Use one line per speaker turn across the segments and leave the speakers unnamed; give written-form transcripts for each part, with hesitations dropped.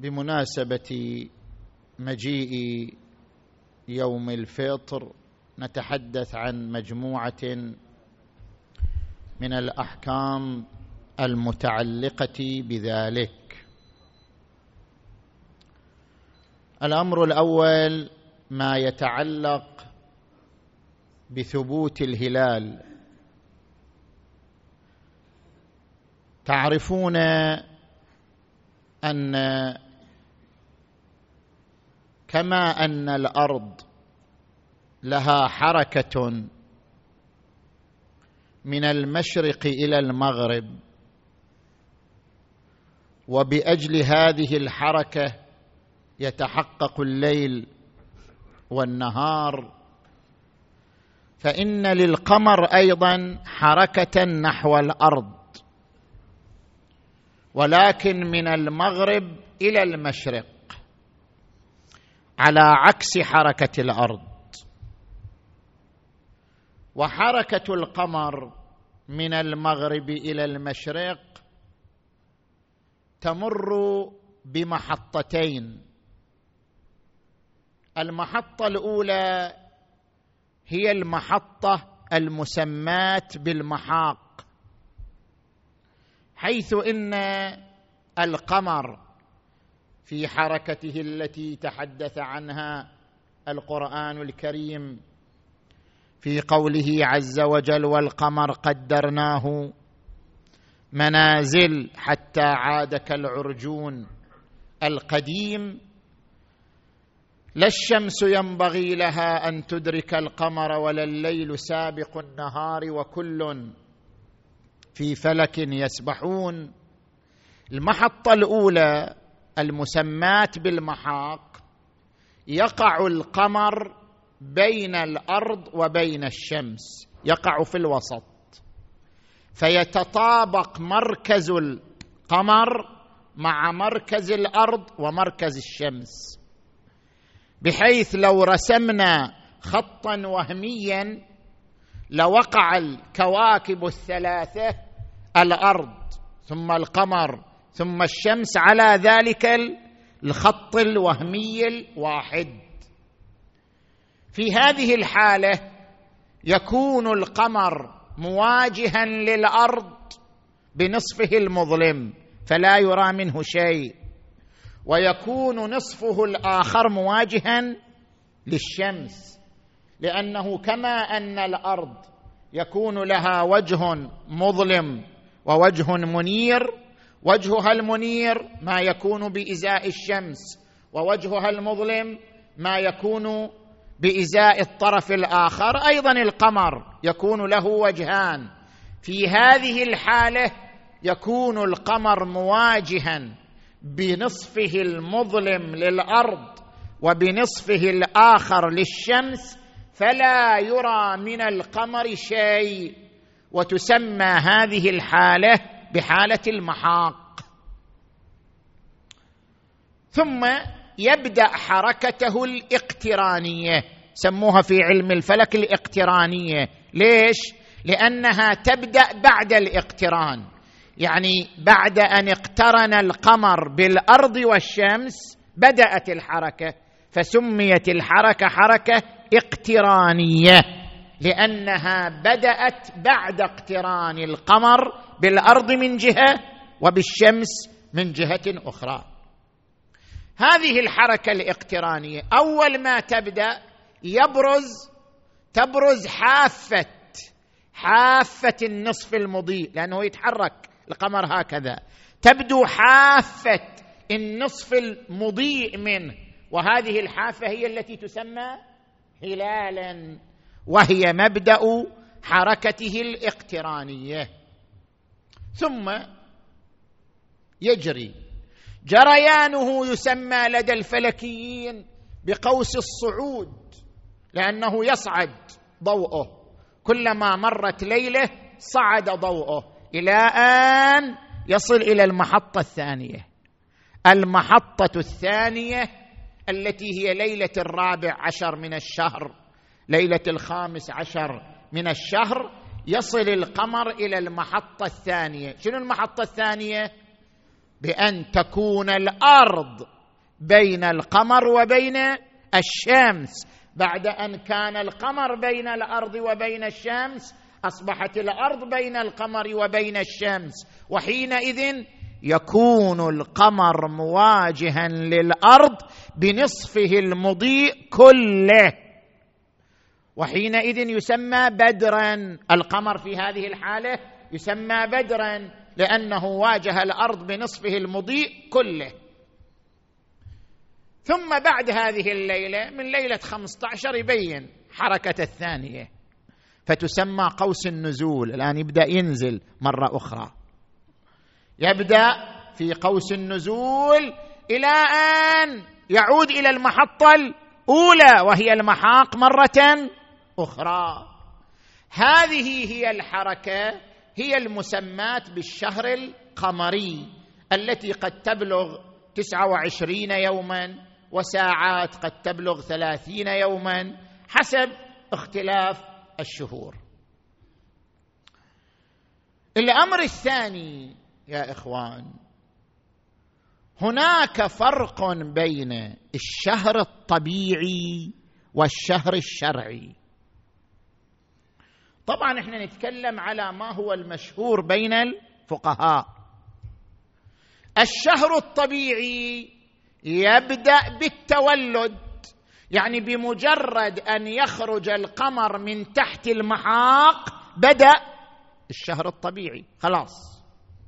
بمناسبة مجيء يوم الفطر نتحدث عن مجموعة من الأحكام المتعلقة بذلك. الأمر الأول ما يتعلق بثبوت الهلال. تعرفون أن كما أن الأرض لها حركة من المشرق إلى المغرب، وبأجل هذه الحركة يتحقق الليل والنهار، فإن للقمر أيضا حركة نحو الأرض، ولكن من المغرب إلى المشرق على عكس حركة الأرض. وحركة القمر من المغرب إلى المشرق تمر بمحطتين. المحطة الأولى هي المحطة المسماة بالمحاق، حيث إن القمر في حركته التي تحدث عنها القرآن الكريم في قوله عز وجل: والقمر قدرناه منازل حتى عاد كالعرجون القديم، لا الشمس ينبغي لها أن تدرك القمر ولا الليل سابق النهار وكل في فلك يسبحون. المحطة الأولى المسماة بالمحاق يقع القمر بين الأرض وبين الشمس، يقع في الوسط، فيتطابق مركز القمر مع مركز الأرض ومركز الشمس، بحيث لو رسمنا خطا وهميا لوقع الكواكب الثلاثة، الأرض ثم القمر ثم الشمس، على ذلك الخط الوهمي الواحد. في هذه الحالة يكون القمر مواجها للأرض بنصفه المظلم فلا يرى منه شيء، ويكون نصفه الآخر مواجها للشمس، لأنه كما أن الأرض يكون لها وجه مظلم ووجه منير، وجهها المنير ما يكون بإزاء الشمس، ووجهها المظلم ما يكون بإزاء الطرف الآخر. أيضا القمر يكون له وجهان. في هذه الحالة يكون القمر مواجها بنصفه المظلم للأرض وبنصفه الآخر للشمس، فلا يرى من القمر شيء، وتسمى هذه الحالة بحالة المحاق. ثم يبدأ حركته الاقترانية، سموها في علم الفلك الاقترانية. ليش؟ لأنها تبدأ بعد الاقتران، يعني بعد أن اقترن القمر بالأرض والشمس بدأت الحركة، فسميت الحركة حركة اقترانية، لأنها بدأت بعد اقتران القمر بالأرض من جهة وبالشمس من جهة أخرى. هذه الحركة الاقترانية أول ما تبدأ تبرز حافة النصف المضيء، لأنه يتحرك القمر هكذا، تبدو حافة النصف المضيء منه، وهذه الحافة هي التي تسمى هلالا، وهي مبدأ حركته الاقترانية. ثم يجري جريانه، يسمى لدى الفلكيين بقوس الصعود، لأنه يصعد ضوءه، كلما مرت ليلة صعد ضوءه إلى أن يصل إلى المحطة الثانية. المحطة الثانية التي هي ليلة 14 من الشهر، ليلة 15 من الشهر، يصل القمر إلى المحطة الثانية. شنو المحطة الثانية؟ بأن تكون الأرض بين القمر وبين الشمس. بعد أن كان القمر بين الأرض وبين الشمس أصبحت الأرض بين القمر وبين الشمس، وحينئذ يكون القمر مواجها للأرض بنصفه المضيء كله، وحينئذ يسمى بدرا. القمر في هذه الحالة يسمى بدرا لأنه واجه الأرض بنصفه المضيء كله. ثم بعد هذه الليلة من ليلة 15 يبين حركة الثانية فتسمى قوس النزول. الآن يبدأ ينزل مرة أخرى، يبدأ في قوس النزول إلى أن يعود إلى المحطة الأولى وهي المحاق مرة أخرى. هذه هي الحركة، هي المسمات بالشهر القمري، التي قد تبلغ 29 يوما وساعات قد تبلغ 30 يوما حسب اختلاف الشهور. الأمر الثاني يا إخوان، هناك فرق بين الشهر الطبيعي والشهر الشرعي. طبعا احنا نتكلم على ما هو المشهور بين الفقهاء. الشهر الطبيعي يبدأ بالتولد، يعني بمجرد أن يخرج القمر من تحت المحاق بدأ الشهر الطبيعي خلاص.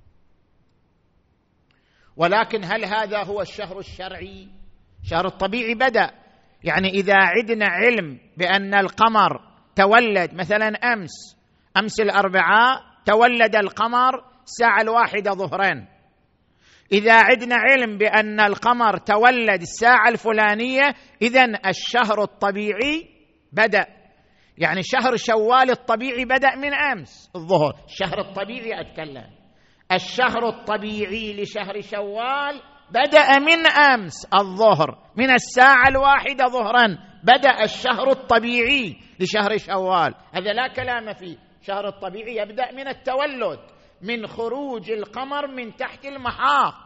ولكن هل هذا هو الشهر الشرعي؟ الشهر الطبيعي بدأ، يعني إذا عدنا علم بأن القمر تولد مثلا أمس الأربعاء تولد القمر الساعة 1 ظهرا، إذا عدنا علم بأن القمر تولد الساعة الفلانية إذن الشهر الطبيعي بدأ. يعني شهر شوال الطبيعي بدأ من أمس الظهر، الشهر الطبيعي أتكلم، الشهر الطبيعي لشهر شوال بدأ من أمس الظهر، من الساعة 1 ظهرا بدأ الشهر الطبيعي لشهر شوال. هذا لا كلام فيه. الشهر الطبيعي يبدأ من التولد، من خروج القمر من تحت المحاق.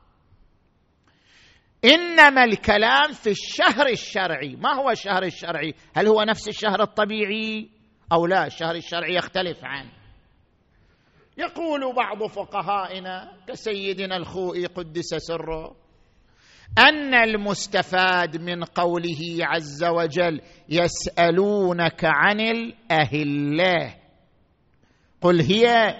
إنما الكلام في الشهر الشرعي. ما هو الشهر الشرعي؟ هل هو نفس الشهر الطبيعي أو لا؟ الشهر الشرعي يختلف عنه. يقول بعض فقهائنا كسيدنا الخوئي قدس سره أن المستفاد من قوله عز وجل يسألونك عن الأهلة قل هي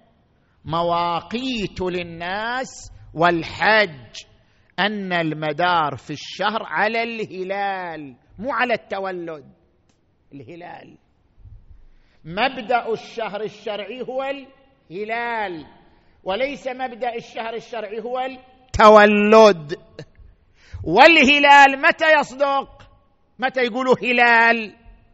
مواقيت للناس والحج، أن المدار في الشهر على الهلال مو على التولد. الهلال مبدأ الشهر الشرعي هو الهلال، وليس مبدأ الشهر الشرعي هو التولد. والهلال متى يصدق؟ متى يقولوا هلال؟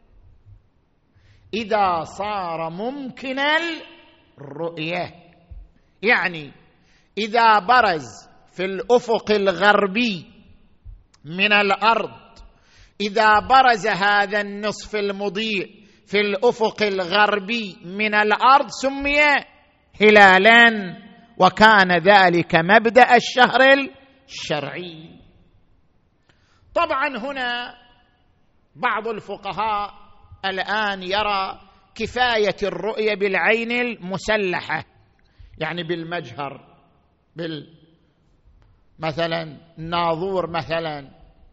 إذا صار ممكن الرؤية، يعني إذا برز في الأفق الغربي من الأرض، إذا برز هذا النصف المضيء في الأفق الغربي من الأرض سمي هلالا، وكان ذلك مبدأ الشهر الشرعي. طبعا هنا بعض الفقهاء الآن يرى كفاية الرؤية بالعين المسلحة، يعني بالمجهر، مثلا ناظور مثلا.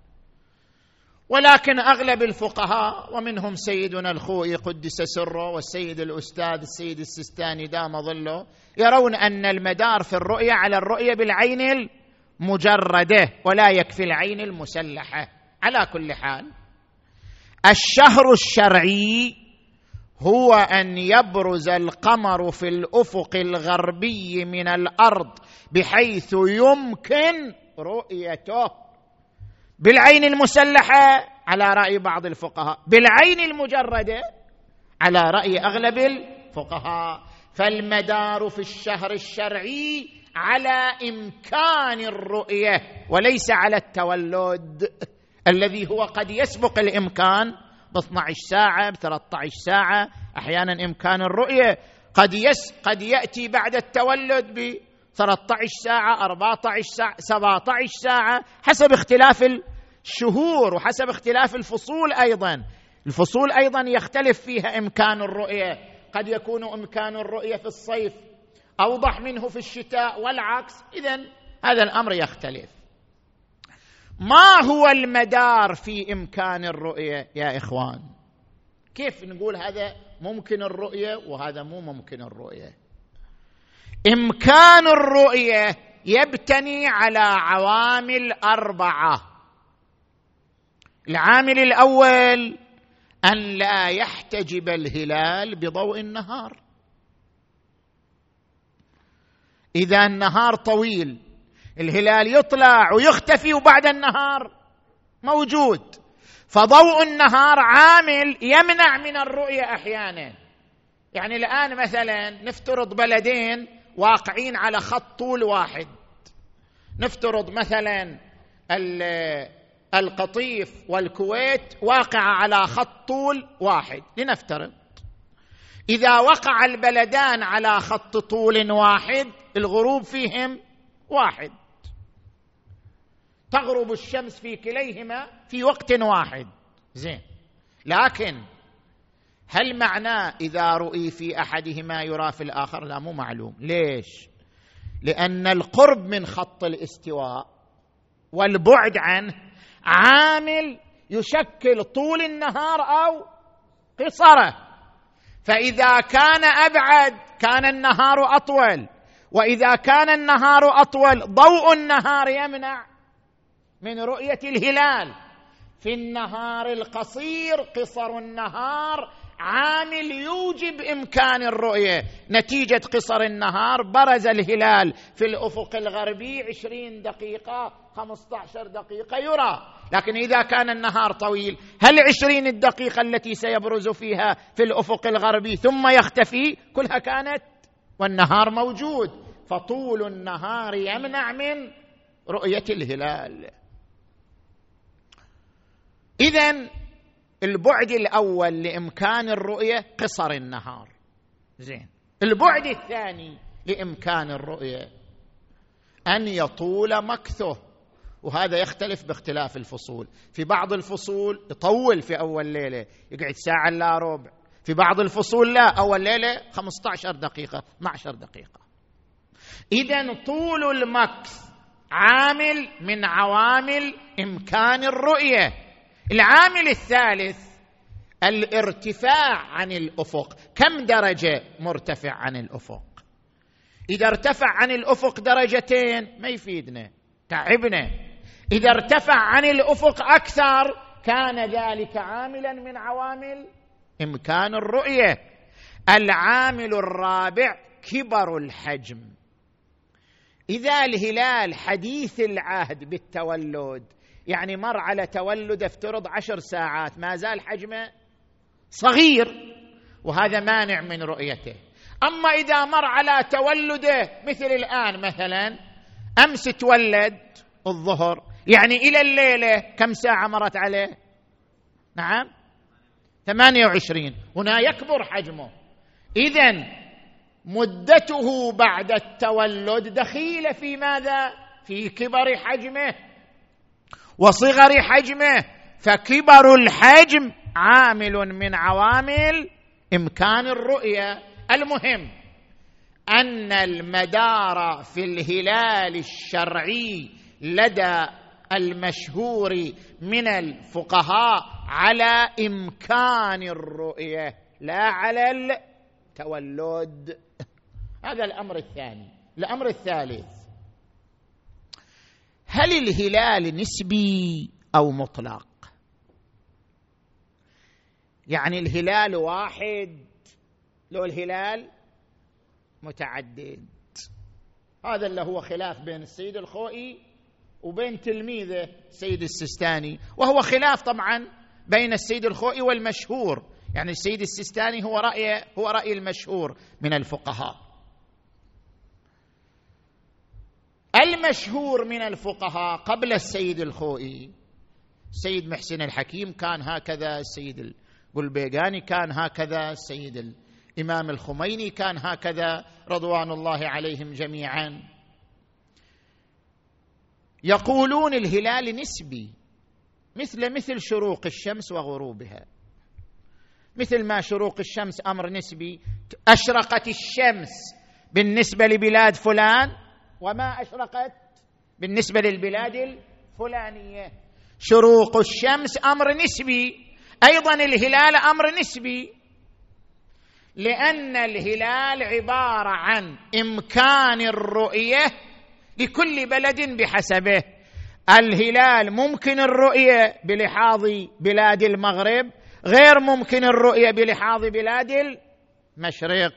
ولكن أغلب الفقهاء ومنهم سيدنا الخوئي قدس سره والسيد الأستاذ السيد السيستاني دام ظله يرون أن المدار في الرؤية على الرؤية بالعين المجردة ولا يكفي العين المسلحة. على كل حال الشهر الشرعي هو أن يبرز القمر في الأفق الغربي من الأرض بحيث يمكن رؤيته بالعين المسلحة على رأي بعض الفقهاء، بالعين المجردة على رأي أغلب الفقهاء. فالمدار في الشهر الشرعي على إمكان الرؤية وليس على التولد الذي هو قد يسبق الإمكان ب12 ساعة ب13 ساعة. أحيانا إمكان الرؤية قد يأتي بعد التولد 13 ساعة، 14 ساعة، 17 ساعة، حسب اختلاف الشهور وحسب اختلاف الفصول. أيضا الفصول أيضا يختلف فيها إمكان الرؤية، قد يكون إمكان الرؤية في الصيف أوضح منه في الشتاء والعكس. إذن هذا الأمر يختلف. ما هو المدار في إمكان الرؤية يا إخوان؟ كيف نقول هذا ممكن الرؤية وهذا مو ممكن الرؤية؟ إمكان الرؤية يبتني على عوامل 4. العامل الأول أن لا يحتجب الهلال بضوء النهار. إذا النهار طويل الهلال يطلع ويختفي وبعد النهار موجود، فضوء النهار عامل يمنع من الرؤية أحيانا. يعني الآن مثلا نفترض بلدين واقعين على خط طول واحد، نفترض مثلا القطيف والكويت واقعة على خط طول واحد لنفترض. إذا وقع البلدان على خط طول واحد الغروب فيهم واحد، تغرب الشمس في كليهما في وقت واحد. زين، لكن هل معناه إذا رؤي في أحدهما يرى في الآخر؟ لا، مو معلوم. ليش؟ لأن القرب من خط الاستواء والبعد عنه عامل يشكل طول النهار أو قصره، فإذا كان أبعد كان النهار أطول، وإذا كان النهار أطول ضوء النهار يمنع من رؤية الهلال. في النهار القصير قصر النهار عامل يوجب إمكان الرؤية. نتيجة قصر النهار برز الهلال في الأفق الغربي 20 دقيقة 15 دقيقة يرى. لكن إذا كان النهار طويل، هل 20 الدقيقة التي سيبرز فيها في الأفق الغربي ثم يختفي كلها كانت والنهار موجود؟ فطول النهار يمنع من رؤية الهلال. إذن البعد الأول لإمكان الرؤية قصر النهار. زين، البعد الثاني لإمكان الرؤية أن يطول مكثه، وهذا يختلف باختلاف الفصول. في بعض الفصول يطول في أول ليلة يقعد ساعة إلا ربع، في بعض الفصول لا، أول ليلة 15 دقيقة 12 دقيقة. إذن طول المكث عامل من عوامل إمكان الرؤية. العامل الثالث الارتفاع عن الأفق. كم درجة مرتفع عن الأفق؟ إذا ارتفع عن الأفق درجتين ما يفيدنا، تعبنا. إذا ارتفع عن الأفق أكثر كان ذلك عاملا من عوامل إمكان الرؤية. العامل الرابع كبر الحجم. إذا الهلال حديث العهد بالتولد، يعني مر على تولد افترض 10 ساعات، ما زال حجمه صغير وهذا مانع من رؤيته. أما إذا مر على تولده مثل الآن، مثلا أمس تولد الظهر، يعني إلى الليلة كم ساعة مرت عليه؟ نعم 28. هنا يكبر حجمه. إذن مدته بعد التولد دخيلة في ماذا؟ في كبر حجمه وصغر حجمه. فكبر الحجم عامل من عوامل إمكان الرؤية. المهم أن المدار في الهلال الشرعي لدى المشهور من الفقهاء على إمكان الرؤية لا على التولد. هذا الأمر الثاني. الأمر الثالث، هل الهلال نسبي أو مطلق؟ يعني الهلال واحد لو الهلال متعدد؟ هذا اللي هو خلاف بين السيد الخوئي وبين تلميذه السيد السيستاني، وهو خلاف طبعا بين السيد الخوئي والمشهور. يعني السيد السيستاني هو رأي المشهور من الفقهاء. المشهور من الفقهاء قبل السيد الخوئي، السيد محسن الحكيم كان هكذا، السيد البلبيغاني كان هكذا، السيد الإمام الخميني كان هكذا رضوان الله عليهم جميعا. يقولون الهلال نسبي، مثل شروق الشمس وغروبها، مثل ما شروق الشمس أمر نسبي، أشرقت الشمس بالنسبة لبلاد فلان وما أشرقت بالنسبة للبلاد الفلانية. شروق الشمس أمر نسبي، أيضا الهلال أمر نسبي، لأن الهلال عبارة عن إمكان الرؤية لكل بلد بحسبه. الهلال ممكن الرؤية بلحاظ بلاد المغرب، غير ممكن الرؤية بلحاظ بلاد المشرق.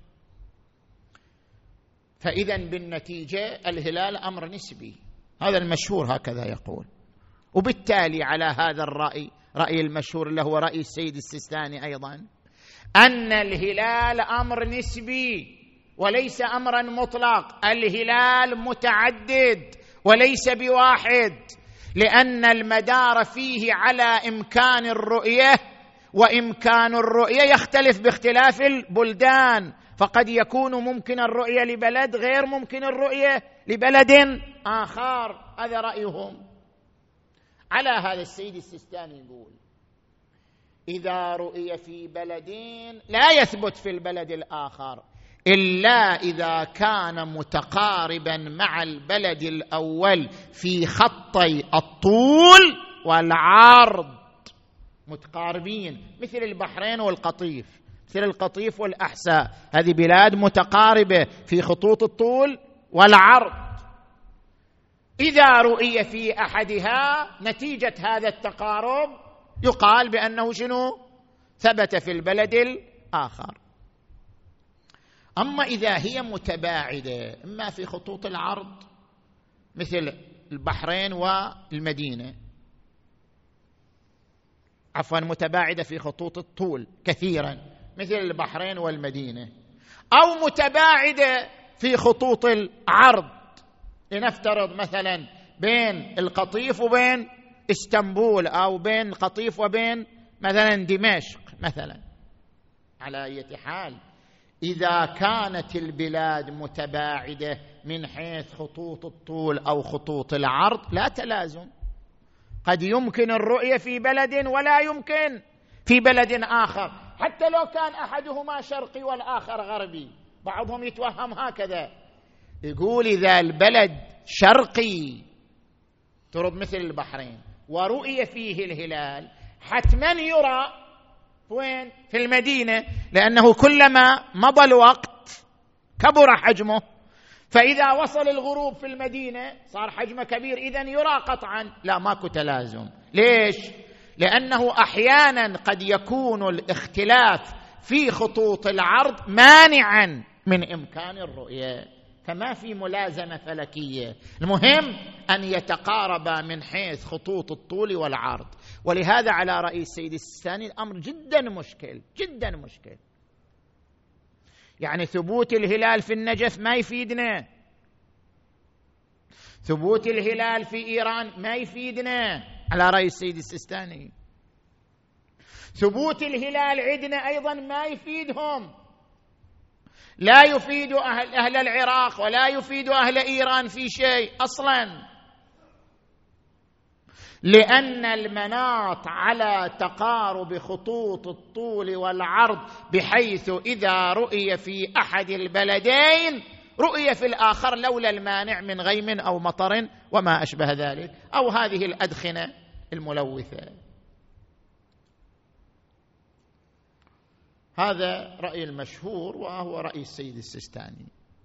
فإذا بالنتيجة الهلال أمر نسبي، هذا المشهور هكذا يقول. وبالتالي على هذا الرأي، رأي المشهور اللي هو رأي السيد السيستاني أيضا، أن الهلال أمر نسبي وليس أمرا مطلق، الهلال متعدد وليس بواحد، لأن المدار فيه على إمكان الرؤية، وإمكان الرؤية يختلف باختلاف البلدان، فقد يكون ممكن الرؤية لبلد غير ممكن الرؤية لبلد آخر. هذا رأيهم. على هذا السيد السيستاني يقول إذا رؤي في بلدين لا يثبت في البلد الآخر إلا إذا كان متقاربا مع البلد الأول في خطي الطول والعرض، متقاربين، مثل البحرين والقطيف، مثل القطيف والأحساء، هذه بلاد متقاربة في خطوط الطول والعرض. إذا رؤي في أحدها نتيجة هذا التقارب يقال بأنه شنو؟ ثبت في البلد الآخر. أما إذا هي متباعدة، إما في خطوط العرض مثل البحرين والمدينة، عفوا متباعدة في خطوط الطول كثيرا مثل البحرين والمدينة، أو متباعدة في خطوط العرض، لنفترض مثلا بين القطيف وبين اسطنبول، أو بين القطيف وبين مثلا دمشق مثلا. على أي حال إذا كانت البلاد متباعدة من حيث خطوط الطول أو خطوط العرض لا تلازم، قد يمكن الرؤية في بلد ولا يمكن في بلد آخر، حتى لو كان أحدهما شرقي والآخر غربي. بعضهم يتوهم هكذا، يقول إذا البلد شرقي ترد مثل البحرين ورؤية فيه الهلال حتما يرى وين؟ في المدينة، لأنه كلما مضى الوقت كبر حجمه، فإذا وصل الغروب في المدينة صار حجمه كبير، إذن يرى قطعا. لا، ماكو تلازم. ليش؟ لأنه أحيانا قد يكون الاختلاف في خطوط العرض مانعا من إمكان الرؤية، فما في ملازمة فلكية، المهم أن يتقاربا من حيث خطوط الطول والعرض. ولهذا على رأي السيد السيستاني الأمر جدا مشكل، جدا مشكل. يعني ثبوت الهلال في النجف ما يفيدنا، ثبوت الهلال في إيران ما يفيدنا على رأي السيد السيستاني، ثبوت الهلال عندنا أيضا ما يفيدهم، لا يفيد أهل العراق ولا يفيد أهل إيران في شيء أصلا، لأن المناط على تقارب خطوط الطول والعرض، بحيث إذا رؤي في أحد البلدين رؤي في الآخر لولا المانع من غيم أو مطر وما أشبه ذلك، أو هذه الأدخنة الملوثة. هذا رأي المشهور، وهو رأي السيد السيستاني.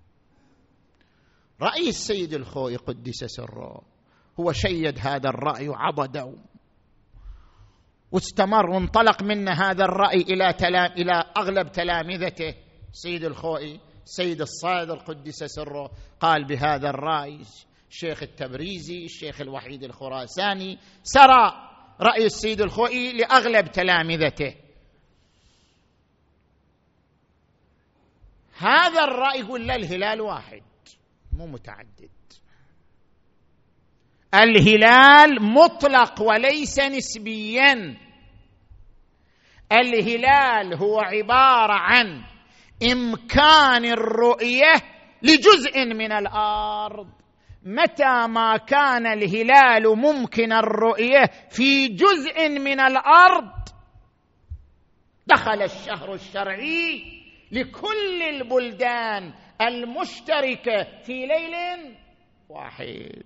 رأي السيد الخوئي قدس سره هو شيد هذا الرأي وعضده واستمر وانطلق من هذا الرأي إلى أغلب تلامذته. السيد الخوئي، السيد الصادر قدس سره قال بهذا الرأي، الشيخ التبريزي، الشيخ الوحيد الخراساني، سرى رأي السيد الخوئي لأغلب تلامذته. هذا الرأي يقول لا، الهلال واحد مو متعدد، الهلال مطلق وليس نسبيا، الهلال هو عبارة عن إمكان الرؤية لجزء من الأرض، متى ما كان الهلال ممكن الرؤية في جزء من الأرض دخل الشهر الشرعي لكل البلدان المشتركة في ليل واحد،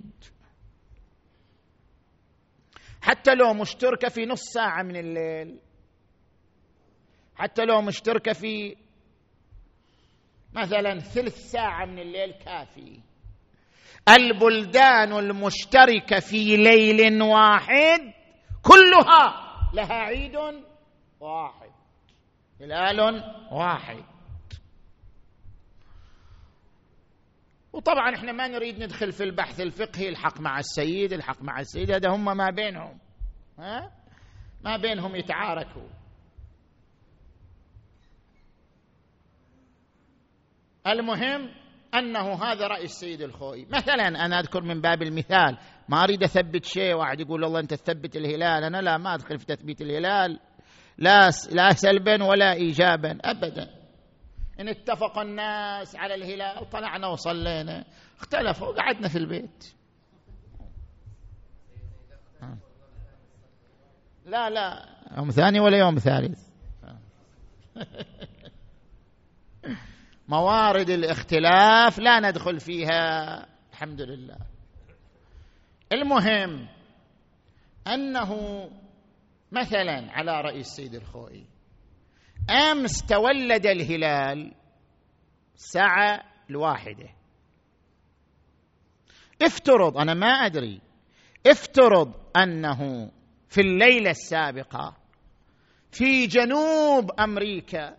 حتى لو مشتركة في نص ساعة من الليل، حتى لو مشتركة في مثلا ثلث ساعة من الليل كافي. البلدان المشتركة في ليل واحد كلها لها عيد واحد، هلال واحد. وطبعا احنا ما نريد ندخل في البحث الفقهي، الحق مع السيد الحق مع السيد، هذا هم ما بينهم، ما بينهم يتعاركوا. المهم أنه هذا رأي السيد الخوئي. مثلا أنا أذكر من باب المثال، ما أريد أثبت شيء واحد يقول والله أنت تثبت الهلال، أنا لا، ما أدخل في تثبيت الهلال لا سلبا ولا إيجابا أبدا. إن اتفق الناس على الهلال طلعنا وصلينا، اختلفوا قعدنا في البيت. لا يوم ثاني ولا يوم ثالث. موارد الاختلاف لا ندخل فيها الحمد لله. المهم أنه مثلا على رأي السيد الخوئي أمس تولد الهلال الساعة 1، افترض، أنا ما أدري، افترض أنه في الليلة السابقة في جنوب أمريكا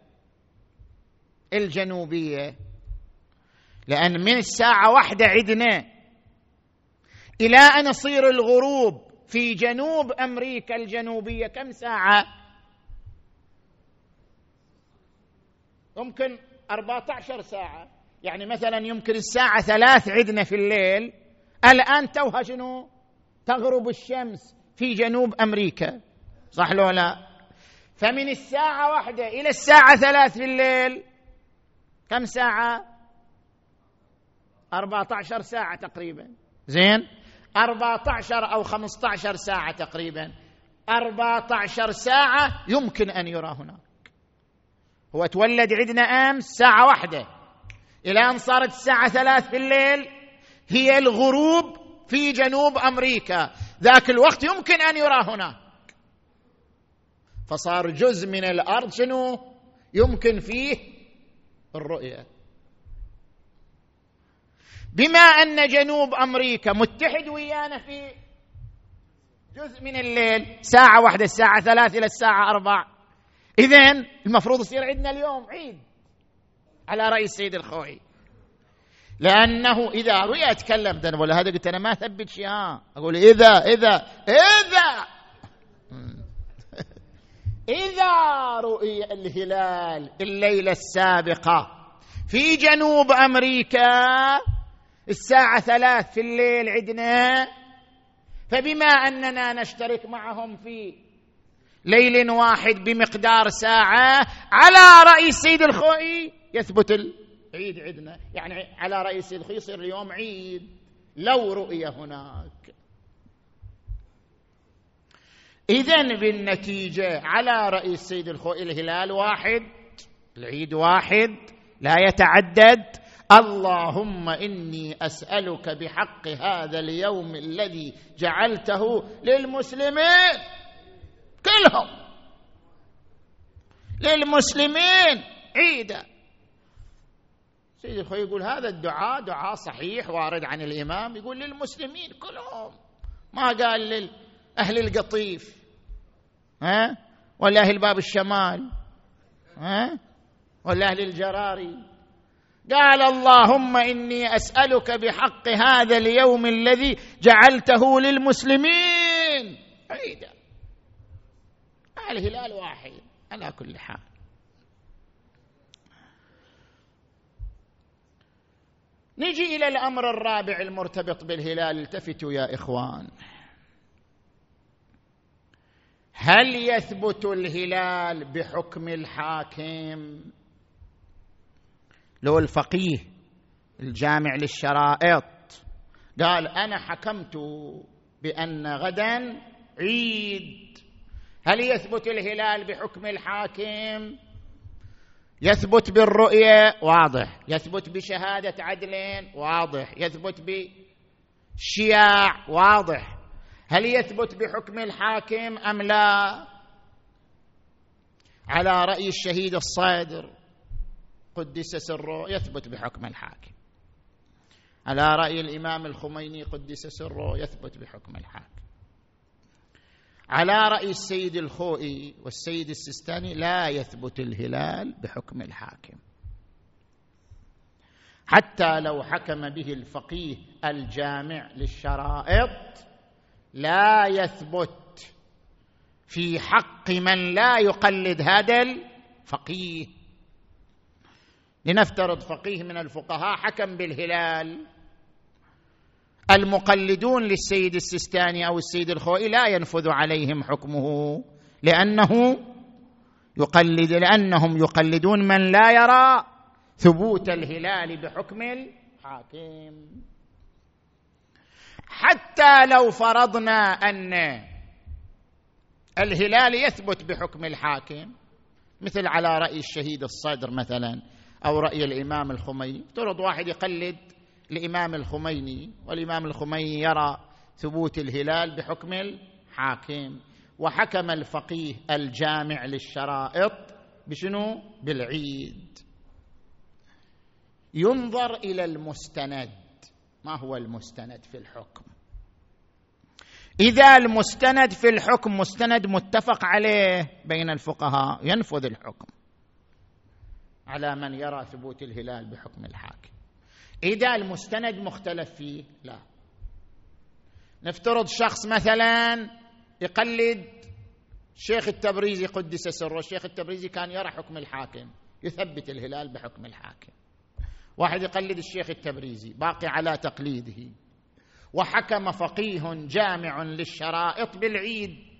الجنوبية، لأن من الساعة 1 عدنا إلى أن يصير الغروب في جنوب أمريكا الجنوبية كم ساعة؟ يمكن 14 ساعة. يعني مثلا يمكن الساعة 3 عدنا في الليل، الآن توها شنو؟ تغرب الشمس في جنوب أمريكا، صح لو لا؟ فمن الساعة 1 إلى الساعة 3 في الليل كم ساعة؟ 14 ساعة تقريبا. زين، 14 أو 15 ساعة تقريبا، 14 ساعة يمكن أن يرى هناك. هو تولد عندنا أمس الساعة 1 إلى أن صارت الساعة 3 في الليل، هي الغروب في جنوب أمريكا، ذاك الوقت يمكن أن يرى هناك. فصار جزء من الأرض شنو؟ يمكن فيه الرؤية. بما أن جنوب أمريكا متحد ويانا في جزء من الليل، ساعة 1 الساعة 3 إلى الساعة 4، إذن المفروض يصير عندنا اليوم عيد على رأي السيد الخوئي. لأنه إذا رؤيا أتكلم ولا هذا، قلت أنا ما أثبت شيء، أقول إذا رؤي الهلال الليلة السابقة في جنوب أمريكا الساعة 3 في الليل عندنا، فبما أننا نشترك معهم في ليل واحد بمقدار ساعة، على رأي السيد الخوئي يثبت العيد عندنا. يعني على رأي السيد الخوئي يصير اليوم عيد لو رؤية هناك. إذن بالنتيجة على رأي السيد الخوئي الهلال واحد، العيد واحد لا يتعدد. اللهم إني أسألك بحق هذا اليوم الذي جعلته للمسلمين كلهم، للمسلمين عيدا. سيد الخوئي يقول هذا الدعاء دعاء صحيح وارد عن الإمام، يقول للمسلمين كلهم، ما قال لأهل القطيف ولا أهل باب الشمال ولا أهل الجراري. قال اللهم إني أسألك بحق هذا اليوم الذي جعلته للمسلمين عيدا. الهلال واحد على كل حال. نجي إلى الأمر الرابع المرتبط بالهلال. التفتوا يا إخوان، هل يثبت الهلال بحكم الحاكم؟ لو الفقيه الجامع للشرائط قال أنا حكمت بأن غدا عيد، هل يثبت الهلال بحكم الحاكم؟ يثبت بالرؤية، واضح. يثبت بشهادة عدل، واضح. يثبت بالشياع، واضح. هل يثبت بحكم الحاكم أم لا؟ على رأي الشهيد الصادر قدس سره يثبت بحكم الحاكم، على رأي الإمام الخميني قدس سره يثبت بحكم الحاكم، على رأي السيد الخوئي والسيد السيستاني لا يثبت الهلال بحكم الحاكم، حتى لو حكم به الفقيه الجامع للشرائط لا يثبت في حق من لا يقلد هذا الفقيه. لنفترض فقيه من الفقهاء حكم بالهلال، المقلدون للسيد السيستاني أو السيد الخوئي لا ينفذ عليهم حكمه لأنهم يقلدون من لا يرى ثبوت الهلال بحكم الحاكم. حتى لو فرضنا أن الهلال يثبت بحكم الحاكم، مثل على رأي الشهيد الصدر مثلا أو رأي الإمام الخميني، افترض واحد يقلد الإمام الخميني والإمام الخميني يرى ثبوت الهلال بحكم الحاكم، وحكم الفقيه الجامع للشرائط بشنو؟ بالعيد. ينظر إلى المستند. ما هو المستند في الحكم؟ إذا المستند في الحكم مستند متفق عليه بين الفقهاء ينفذ الحكم على من يرى ثبوت الهلال بحكم الحاكم. إذا المستند مختلف فيه لا. نفترض شخص مثلا يقلد الشيخ التبريزي قدس سره، الشيخ التبريزي كان يرى حكم الحاكم يثبت الهلال بحكم الحاكم، واحد يقلد الشيخ التبريزي باقي على تقليده، وحكم فقيه جامع للشرائط بالعيد.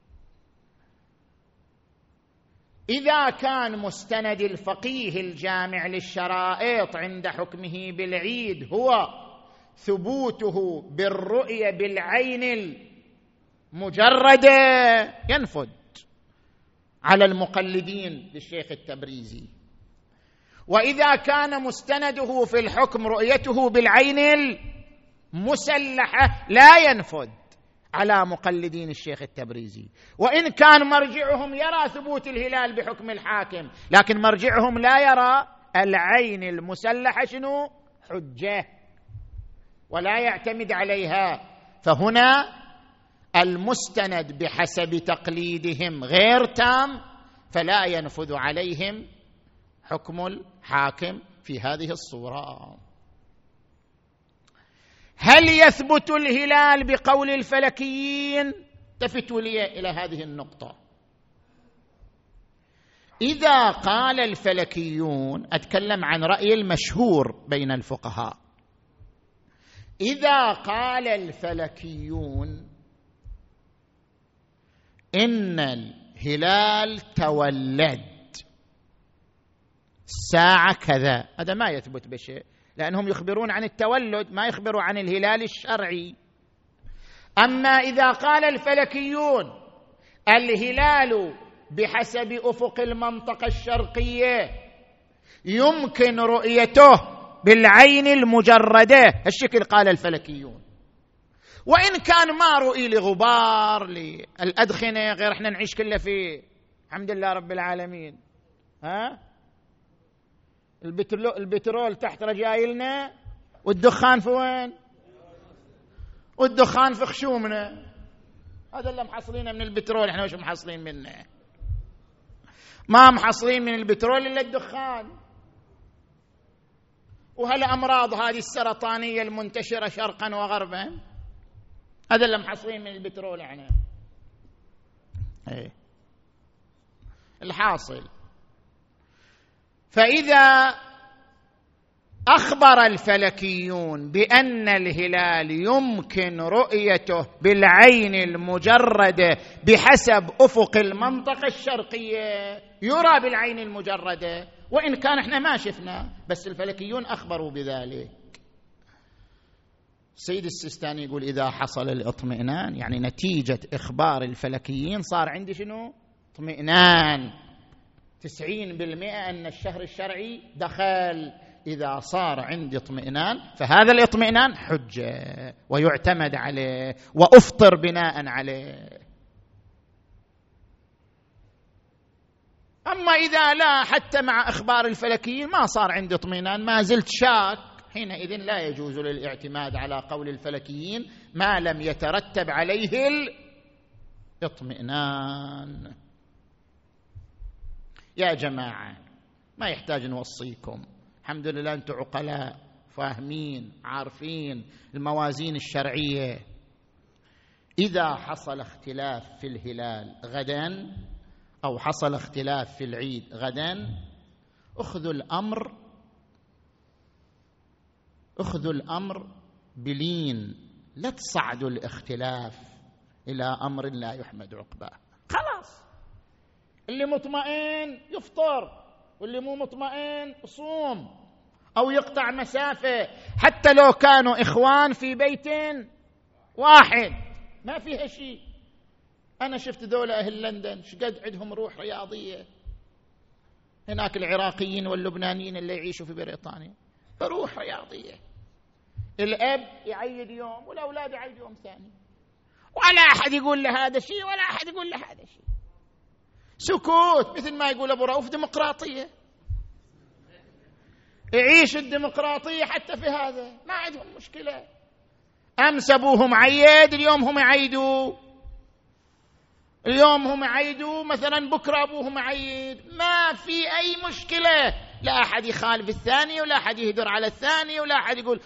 إذا كان مستند الفقيه الجامع للشرائط عند حكمه بالعيد هو ثبوته بالرؤية بالعين المجردة ينفذ على المقلدين للشيخ التبريزي، وإذا كان مستنده في الحكم رؤيته بالعين المسلحة لا ينفذ على مقلدين الشيخ التبريزي، وإن كان مرجعهم يرى ثبوت الهلال بحكم الحاكم، لكن مرجعهم لا يرى العين المسلحة شنو؟ حجة، ولا يعتمد عليها. فهنا المستند بحسب تقليدهم غير تام، فلا ينفذ عليهم حكم الحاكم في هذه الصورة. هل يثبت الهلال بقول الفلكيين؟ التفتوا لي إلى هذه النقطة. إذا قال الفلكيون، أتكلم عن رأي المشهور بين الفقهاء، إذا قال الفلكيون إن الهلال تولد الساعة كذا، هذا ما يثبت بشيء، لأنهم يخبرون عن التولد ما يخبروا عن الهلال الشرعي. أما إذا قال الفلكيون الهلال بحسب أفق المنطقة الشرقية يمكن رؤيته بالعين المجردة، هالشكل قال الفلكيون، وإن كان ما رؤي لغبار للأدخنة غير احنا نعيش كله في الحمد لله رب العالمين، البترول تحت رجايلنا والدخان في وين؟ والدخان في خشومنا. هذا اللي محصلينه من البترول، احنا وش محصلين منه؟ ما محصلين من البترول الا الدخان، وهالامراض هذه السرطانيه المنتشره شرقا وغربا، هذا اللي محصلين من البترول احنا. الحاصل، فإذا أخبر الفلكيون بأن الهلال يمكن رؤيته بالعين المجردة بحسب أفق المنطقة الشرقية، يرى بالعين المجردة، وإن كان احنا ما شفنا، بس الفلكيون أخبروا بذلك. السيد السيستاني يقول إذا حصل الاطمئنان، يعني نتيجة إخبار الفلكيين صار عندي شنو؟ اطمئنان 90% أن الشهر الشرعي دخل. إذا صار عندي اطمئنان فهذا الاطمئنان حجة ويعتمد عليه وأفطر بناء عليه. أما إذا لا، حتى مع إخبار الفلكيين ما صار عندي اطمئنان، ما زلت شاك، حينئذ لا يجوز للاعتماد على قول الفلكيين ما لم يترتب عليه الاطمئنان. يا جماعة ما يحتاج نوصيكم، الحمد لله أنتم عقلاء فاهمين عارفين الموازين الشرعية. إذا حصل اختلاف في الهلال غدا أو حصل اختلاف في العيد غدا، أخذوا الأمر بلين، لا تصعدوا الاختلاف إلى أمر لا يحمد عقباه. خلاص، اللي مطمئن يفطر واللي مو مطمئن يصوم أو يقطع مسافة، حتى لو كانوا إخوان في بيت واحد ما فيها شيء. أنا شفت دولة أهل لندن شقد عندهم روح رياضية، هناك العراقيين واللبنانيين اللي يعيشوا في بريطانيا روح رياضية، الأب يعيد يوم والأولاد يعيد يوم ثاني، ولا أحد يقول له هذا شيء ولا أحد يقول له هذا شيء، سكوت، مثل ما يقول أبو رؤوف ديمقراطية. يعيش الديمقراطية حتى في هذا، ما عندهم مشكلة. أمس أبوهم عيد، اليوم هم يعيدوا، اليوم هم يعيدوا مثلا، بكرة أبوهم يعيد، ما في أي مشكلة. لا أحد يخالف الثاني ولا أحد يهدر على الثاني ولا أحد يقول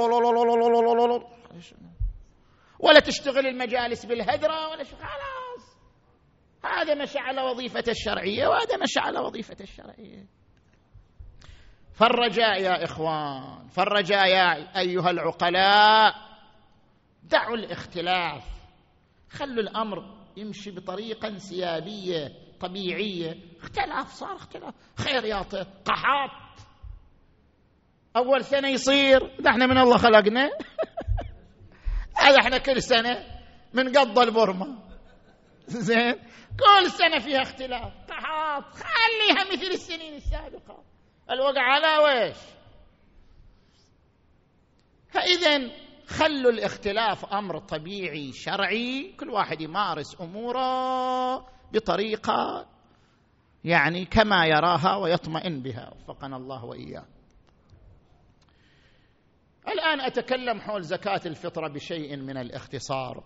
ولا تشتغل المجالس بالهدرة ولا شيء. خلاص، هذا مشى على وظيفة الشرعية وهذا مشى على وظيفة الشرعية. فالرجاء يا إخوان، فالرجاء يا أيها العقلاء، دعوا الاختلاف، خلوا الأمر يمشي بطريقة انسيابية طبيعية. اختلاف صار اختلاف، خير يعطي قحاط أول سنة يصير، ده احنا من الله خلقنا هذا احنا كل سنة من قضى البرمة زين، كل سنة فيها اختلاف قحاط، خليها مثل السنين السابقة، الوقع على ويش. فإذن خلوا الاختلاف أمر طبيعي شرعي، كل واحد يمارس أموره بطريقة يعني كما يراها ويطمئن بها، وفقنا الله وإياه. الآن أتكلم حول زكاة الفطرة بشيء من الاختصار.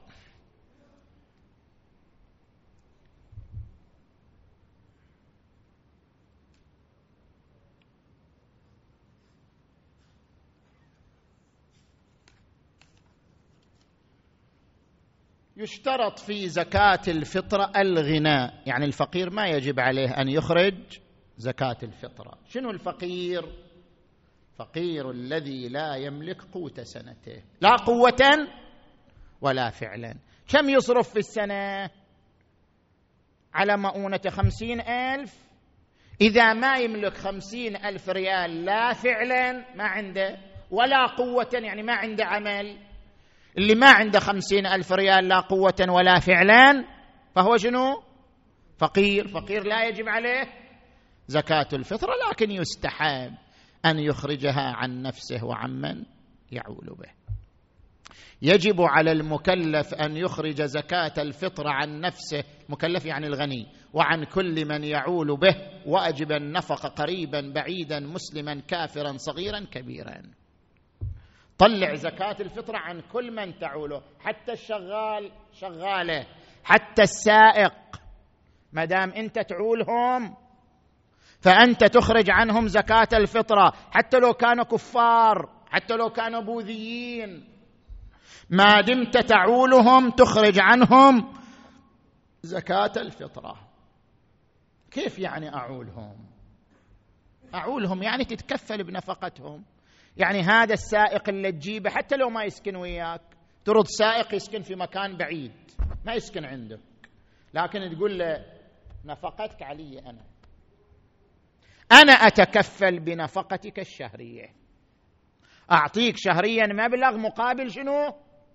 يشترط في زكاة الفطرة الغناء، يعني الفقير ما يجب عليه أن يخرج زكاة الفطرة. شنو الفقير؟ فقير الذي لا يملك قوت سنته، لا قوة ولا فعلا. كم يصرف في السنة على مؤونة؟ 50,000. إذا ما يملك 50,000 ريال لا فعلا ما عنده ولا قوة، يعني ما عنده عمل، اللي ما عنده 50,000 ريال لا قوة ولا فعلا فهو شنو؟ فقير. فقير لا يجب عليه زكاة الفطرة، لكن يستحب أن يخرجها عن نفسه وعمن يعول به. يجب على المكلف أن يخرج زكاة الفطرة عن نفسه، مكلف يعني الغني، وعن كل من يعول به، واجب النفقة قريبا بعيدا، مسلما كافرا صغيرا كبيرا. طلع زكاة الفطرة عن كل من تعوله، حتى الشغال شغاله، حتى السائق، ما دام أنت تعولهم فأنت تخرج عنهم زكاة الفطرة، حتى لو كانوا كفار، حتى لو كانوا بوذيين، ما دمت تعولهم تخرج عنهم زكاة الفطرة. كيف يعني أعولهم؟ أعولهم يعني تتكفل بنفقتهم. يعني هذا السائق اللي تجيبه حتى لو ما يسكن وياك، ترد سائق يسكن في مكان بعيد ما يسكن عندك، لكن تقول له نفقتك علي، أنا أتكفل بنفقتك الشهرية. أعطيك شهريا مبلغ مقابل شنو؟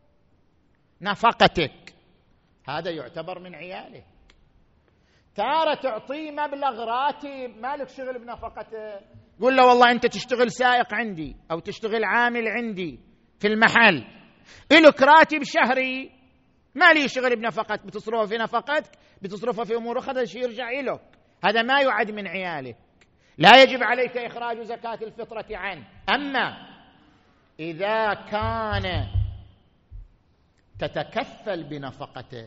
نفقتك، هذا يعتبر من عياله. تارة تعطيه مبلغ راتب، مالك شغل بنفقته، قول له والله أنت تشتغل سائق عندي أو تشتغل عامل عندي في المحل، إلك راتب شهري، ما لي شغل بنفقتك، بتصرفه في نفقتك، بتصرفه في أمور أخرى، شيء يرجع إليك، هذا ما يعد من عيالك، لا يجب عليك إخراج زكاة الفطرة عنه. أما إذا كان تتكفل بنفقته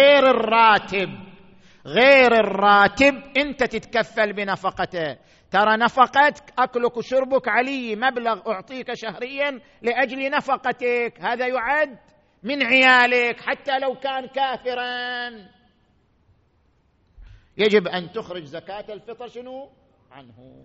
غير الراتب أنت تتكفل بنفقته، ترى نفقتك أكلك وشربك علي مبلغ أعطيك شهريا لأجل نفقتك، هذا يعد من عيالك حتى لو كان كافرا، يجب أن تخرج زكاة الفطر شنو عنه.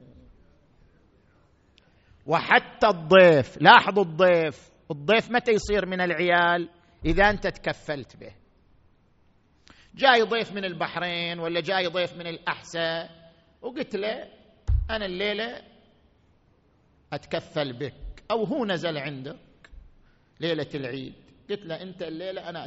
وحتى الضيف، لاحظوا الضيف متى يصير من العيال؟ إذا أنت تكفلت به، جاي ضيف من البحرين ولا جاي ضيف من الأحساء وقلت له أنا الليلة أتكفل بك، أو هو نزل عندك ليلة العيد قلت له أنت الليلة أنا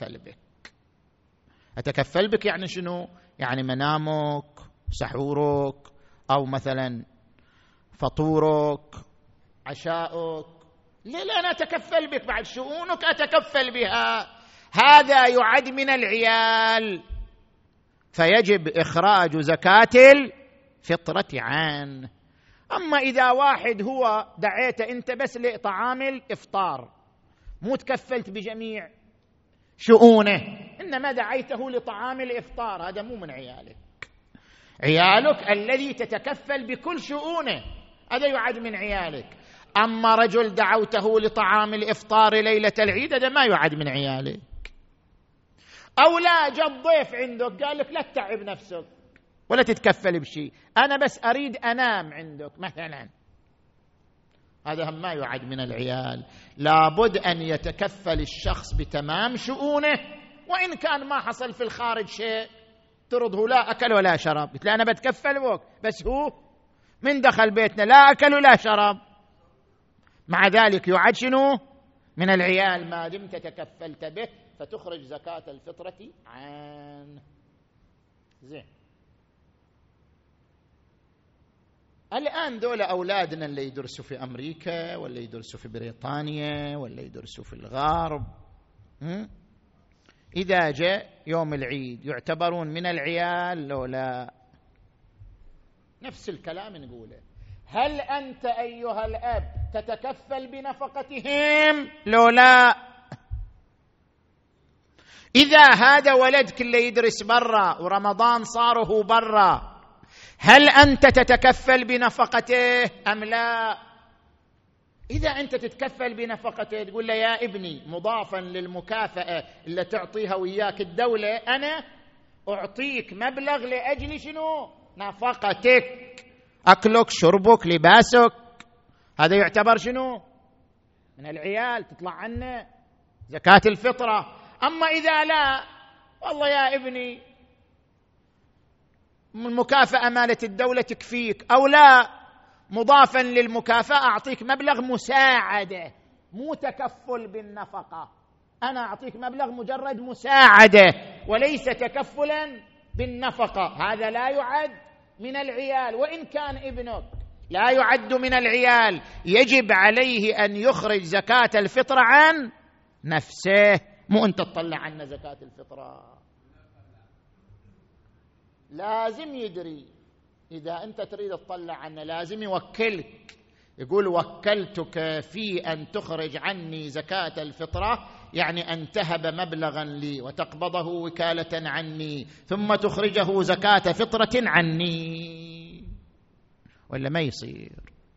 أتكفل بك يعني شنو؟ يعني منامك، سحورك، أو مثلا فطورك، عشاؤك، ليلة أنا أتكفل بك، بعد شؤونك أتكفل بها، هذا يعد من العيال، فيجب إخراج زكاة الفطرة عنه. أما إذا واحد هو دعيته أنت بس لطعام الإفطار، مو تكفلت بجميع شؤونه، إنما دعيته لطعام الإفطار، هذا مو من عيالك. عيالك الذي تتكفل بكل شؤونه، هذا يعد من عيالك. أما رجل دعوته لطعام الإفطار ليلة العيد، هذا ما يعد من عيالك. أو لا، جاء ضيف عندك قال لك لا تتعب نفسك ولا تتكفل بشيء، أنا بس أريد أنام عندك مثلا، هذا هم ما يعد من العيال. لابد أن يتكفل الشخص بتمام شؤونه، وإن كان ما حصل في الخارج شيء ترضه، لا أكل ولا شرب، قلت له أنا بتكفل بك، بس هو من دخل بيتنا لا أكل ولا شرب، مع ذلك يعد شنو؟ من العيال ما دمت تكفلت به، فتخرج زكاة الفطرة عنه. زين، الآن دول أولادنا اللي يدرسوا في أمريكا ولا يدرسوا في بريطانيا ولا يدرسوا في الغرب، إذا جاء يوم العيد يعتبرون من العيال لو لا؟ نفس الكلام نقوله، هل أنت أيها الأب تتكفل بنفقتهم لو لا؟ إذا هذا ولدك اللي يدرس برا ورمضان صاره برا، هل أنت تتكفل بنفقته أم لا؟ إذا أنت تتكفل بنفقته تقول له يا ابني مضافا للمكافأة اللي تعطيها وياك الدولة، أنا أعطيك مبلغ لأجل شنو؟ نفقتك، أكلك، شربك، لباسك، هذا يعتبر شنو؟ من العيال، تطلع عنه زكاة الفطرة. أما إذا لا، والله يا ابني المكافأة مالت الدولة تكفيك، أو لا، مضافا للمكافأة أعطيك مبلغ مساعدة، مو تكفل بالنفقة، أنا أعطيك مبلغ مجرد مساعدة وليس تكفلا بالنفقة، هذا لا يعد من العيال، وإن كان ابنك لا يعد من العيال، يجب عليه أن يخرج زكاة الفطرة عن نفسه، مو أنت تطلع عنا زكاة الفطرة. لازم يدري، إذا أنت تريد تطلع عنه لازم يوكلك، يقول وكلتك في أن تخرج عني زكاة الفطرة، يعني أن تهب مبلغا لي وتقبضه وكالة عني ثم تخرجه زكاة فطرة عني، ولا ما يصير.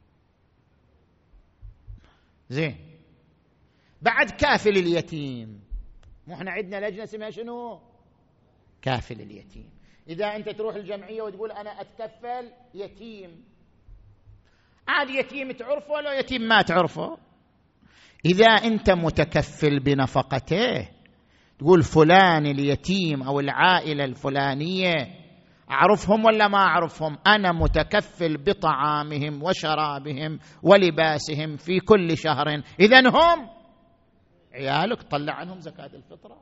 زين، بعد كافل اليتيم، مو احنا عندنا لجنة اسمها شنو؟ كافل اليتيم. إذا أنت تروح الجمعية وتقول أنا أتكفل يتيم، عاد يتيم تعرفه ولا يتيم ما تعرفه؟ إذا أنت متكفل بنفقته تقول فلان اليتيم أو العائلة الفلانية أعرفهم ولا ما أعرفهم؟ أنا متكفل بطعامهم وشرابهم ولباسهم في كل شهر، إذن هم عيالك، طلع عنهم زكاة الفطرة.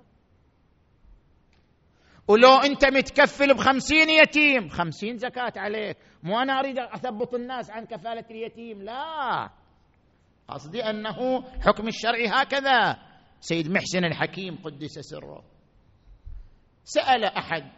ولو أنت متكفل ب50 يتيم، 50 زكاة عليك. مو أنا أريد أثبط الناس عن كفالة اليتيم، لا، قصدي أنه حكم الشرعي هكذا. سيد محسن الحكيم قدس سره سأل أحد،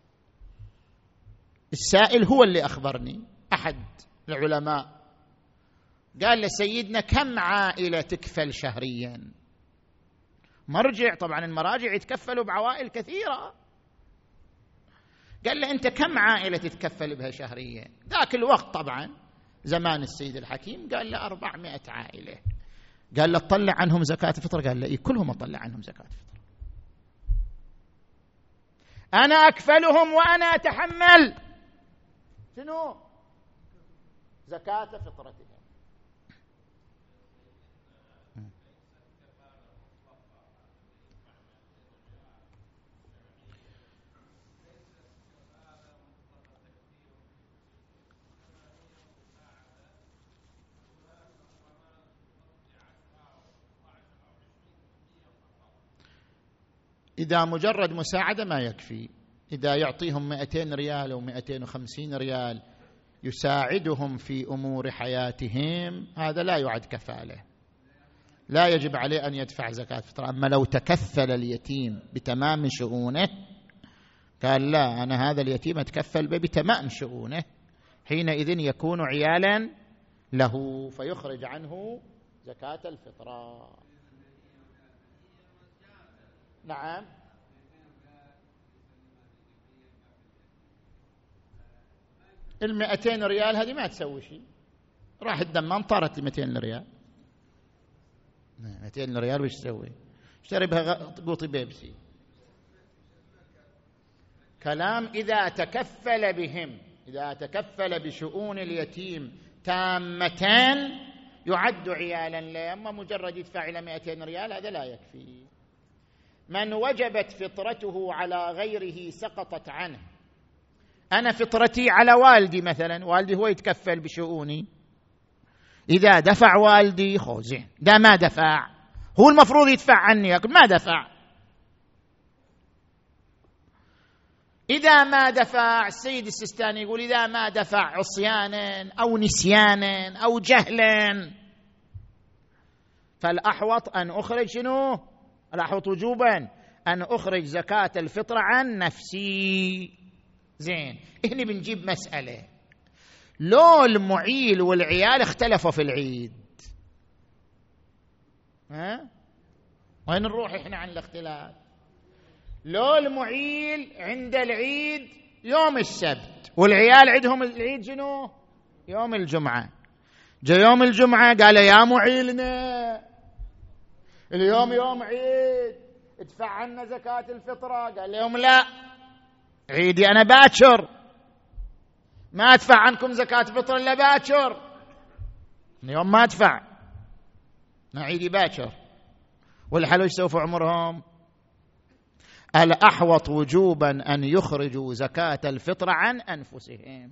السائل هو اللي أخبرني، أحد العلماء، قال لسيدنا: كم عائلة تكفل شهريا؟ مرجع، طبعا المراجع يتكفلوا بعوائل كثيرة. قال له: أنت كم عائلة تتكفل بها شهريا؟ ذاك الوقت طبعا زمان السيد الحكيم قال له 400 عائلة. قال له: تطلع عنهم زكاة الفطر؟ قال له: إيه، كلهم أطلع عنهم زكاة الفطر، أنا أكفلهم وأنا أتحمل شنو؟ زكاة فطرتهم. إذا مجرد مساعدة ما يكفي، إذا يعطيهم 200 ريال أو 250 ريال يساعدهم في أمور حياتهم، هذا لا يعد كفالة، لا يجب عليه أن يدفع زكاة فطرة. أما لو تكفل اليتيم بتمام شؤونه، قال: لا، أنا هذا اليتيم أتكفل به بتمام شؤونه، حينئذ يكون عيالا له فيخرج عنه زكاة الفطرة. نعم، ال200 ريال هذه ما تسوي شيء، راح الدمام طارت 200 ريال. 200 ريال وش تسوي؟ اشتري بها قوطي بيبسي. كلام إذا تكفل بهم، إذا تكفل بشؤون اليتيم تامة يعد عيالا له. أما مجرد يدفع إلى 200 ريال هذا لا يكفي. من وجبت فطرته على غيره سقطت عنه. أنا فطرتي على والدي مثلا، والدي هو يتكفل بشؤوني، إذا دفع والدي خوزين، ده ما دفع، هو المفروض يدفع عني، لكن ما دفع. إذا ما دفع، السيد السيستاني يقول: إذا ما دفع عصيانا أو نسيانا أو جهلا، فالأحوط أن أخرج شنو؟ الأحوط وجوبا أن أخرج زكاة الفطرة عن نفسي. زين، هنا بنجيب مسألة، لو المعيل والعيال اختلفوا في العيد، وين نروح احنا عن الاختلاف؟ لو المعيل عند العيد يوم السبت والعيال عندهم العيد شنو؟ يوم الجمعة، جاء يوم الجمعة قال: يا معيلنا اليوم يوم عيد، ادفع عنا زكاة الفطرة. قال لهم: لا، عيدي أنا باكر، ما أدفع عنكم زكاة فطر إلا باكر، اليوم ما أدفع، أنا عيدي باكر. والحلو ايش سوف عمرهم؟ الأحوط وجوبا أن يخرجوا زكاة الفطر عن أنفسهم.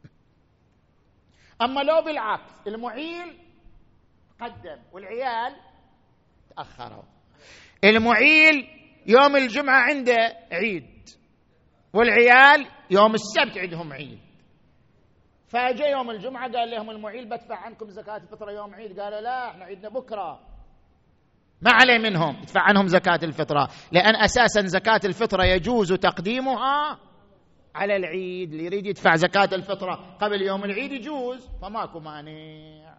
أما لو بالعكس، المعيل قدم والعيال تأخروا، المعيل يوم الجمعة عنده عيد والعيال يوم السبت عندهم عيد، فجاء يوم الجمعة قال لهم المعيل: بدفع عنكم زكاة الفطرة يوم عيد. قالوا: لا، احنا عيدنا بكرة، ما عليه منهم، ادفع عنهم زكاة الفطرة، لأن أساسا زكاة الفطرة يجوز تقديمها على العيد. اللي يريد يدفع زكاة الفطرة قبل يوم العيد يجوز، فماكو مانع.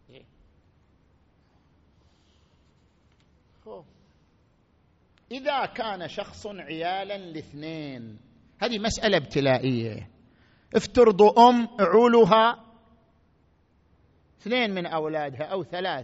إذا كان شخص عيالا لاثنين، هذه مسألة ابتلائية. افترضوا عولها 2 من أولادها أو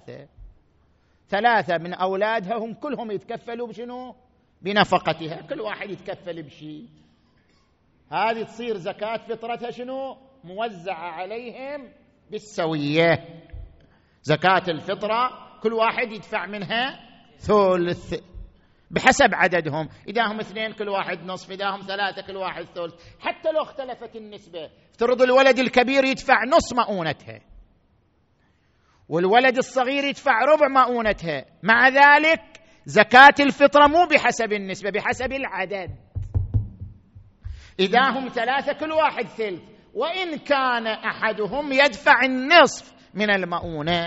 3 من أولادها هم كلهم يتكفلوا بشنو؟ بنفقتها، كل واحد يتكفل بشيء، هذه تصير زكاة فطرتها شنو؟ موزعة عليهم بالسوية. زكاة الفطرة كل واحد يدفع منها ثلث، بحسب عددهم، إذا هم 2 كل واحد نصف، إذا هم 3 كل واحد ثلث. حتى لو اختلفت النسبة، افترض الولد الكبير يدفع نص مؤونتها والولد الصغير يدفع ربع مؤونتها، مع ذلك زكاة الفطرة مو بحسب النسبة، بحسب العدد. إذا هم 3 كل واحد ثلث، وإن كان أحدهم يدفع النصف من المؤونة.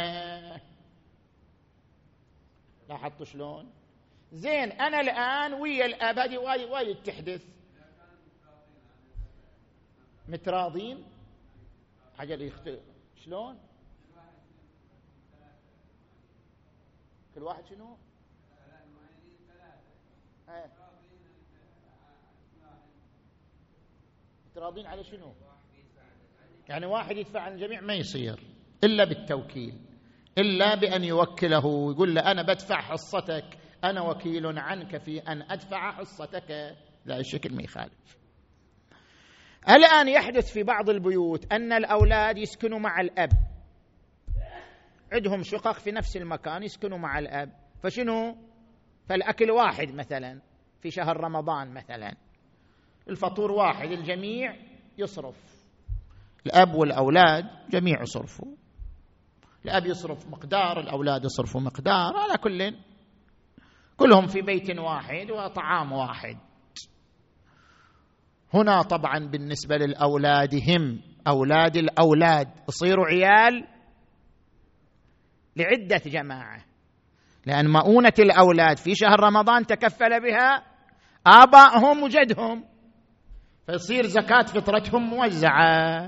لاحظتوا شلون؟ زين، أنا الآن ويا الأب، هذه وايد تحدث، متراضين عجل يختلف. شلون؟ كل واحد شنو؟ متراضين على شنو؟ يعني واحد يدفع عن الجميع ما يصير إلا بالتوكيل، إلا بأن يوكله ويقول له أنا بدفع حصتك، أنا وكيل عنك في أن أدفع حصتك. لا، الشكل ما يخالف. الآن يحدث في بعض البيوت أن الأولاد يسكنوا مع الأب، عندهم شقق في نفس المكان يسكنوا مع الأب، فشنو؟ فالأكل واحد مثلا في شهر رمضان مثلا، الفطور واحد، الجميع يصرف، الأب والأولاد جميع يصرفوا، الأب يصرف مقدار، الأولاد يصرفوا مقدار، على كلهم في بيت واحد وطعام واحد. هنا طبعا بالنسبة للأولاد هم أولاد الأولاد يصيروا عيال لعدة جماعة، لأن مؤونة الأولاد في شهر رمضان تكفل بها آبائهم وجدهم، فيصير زكاة فطرتهم موزعة.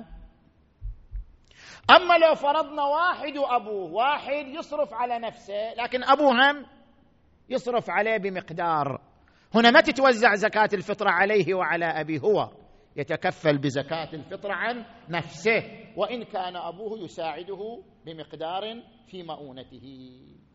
أما لو فرضنا واحد وأبوه، واحد يصرف على نفسه لكن أبوه هم يصرف عليه بمقدار، هنا ما تتوزع زكاة الفطرة عليه وعلى أبيه، هو يتكفل بزكاة الفطرة عن نفسه، وإن كان أبوه يساعده بمقدار في مؤونته.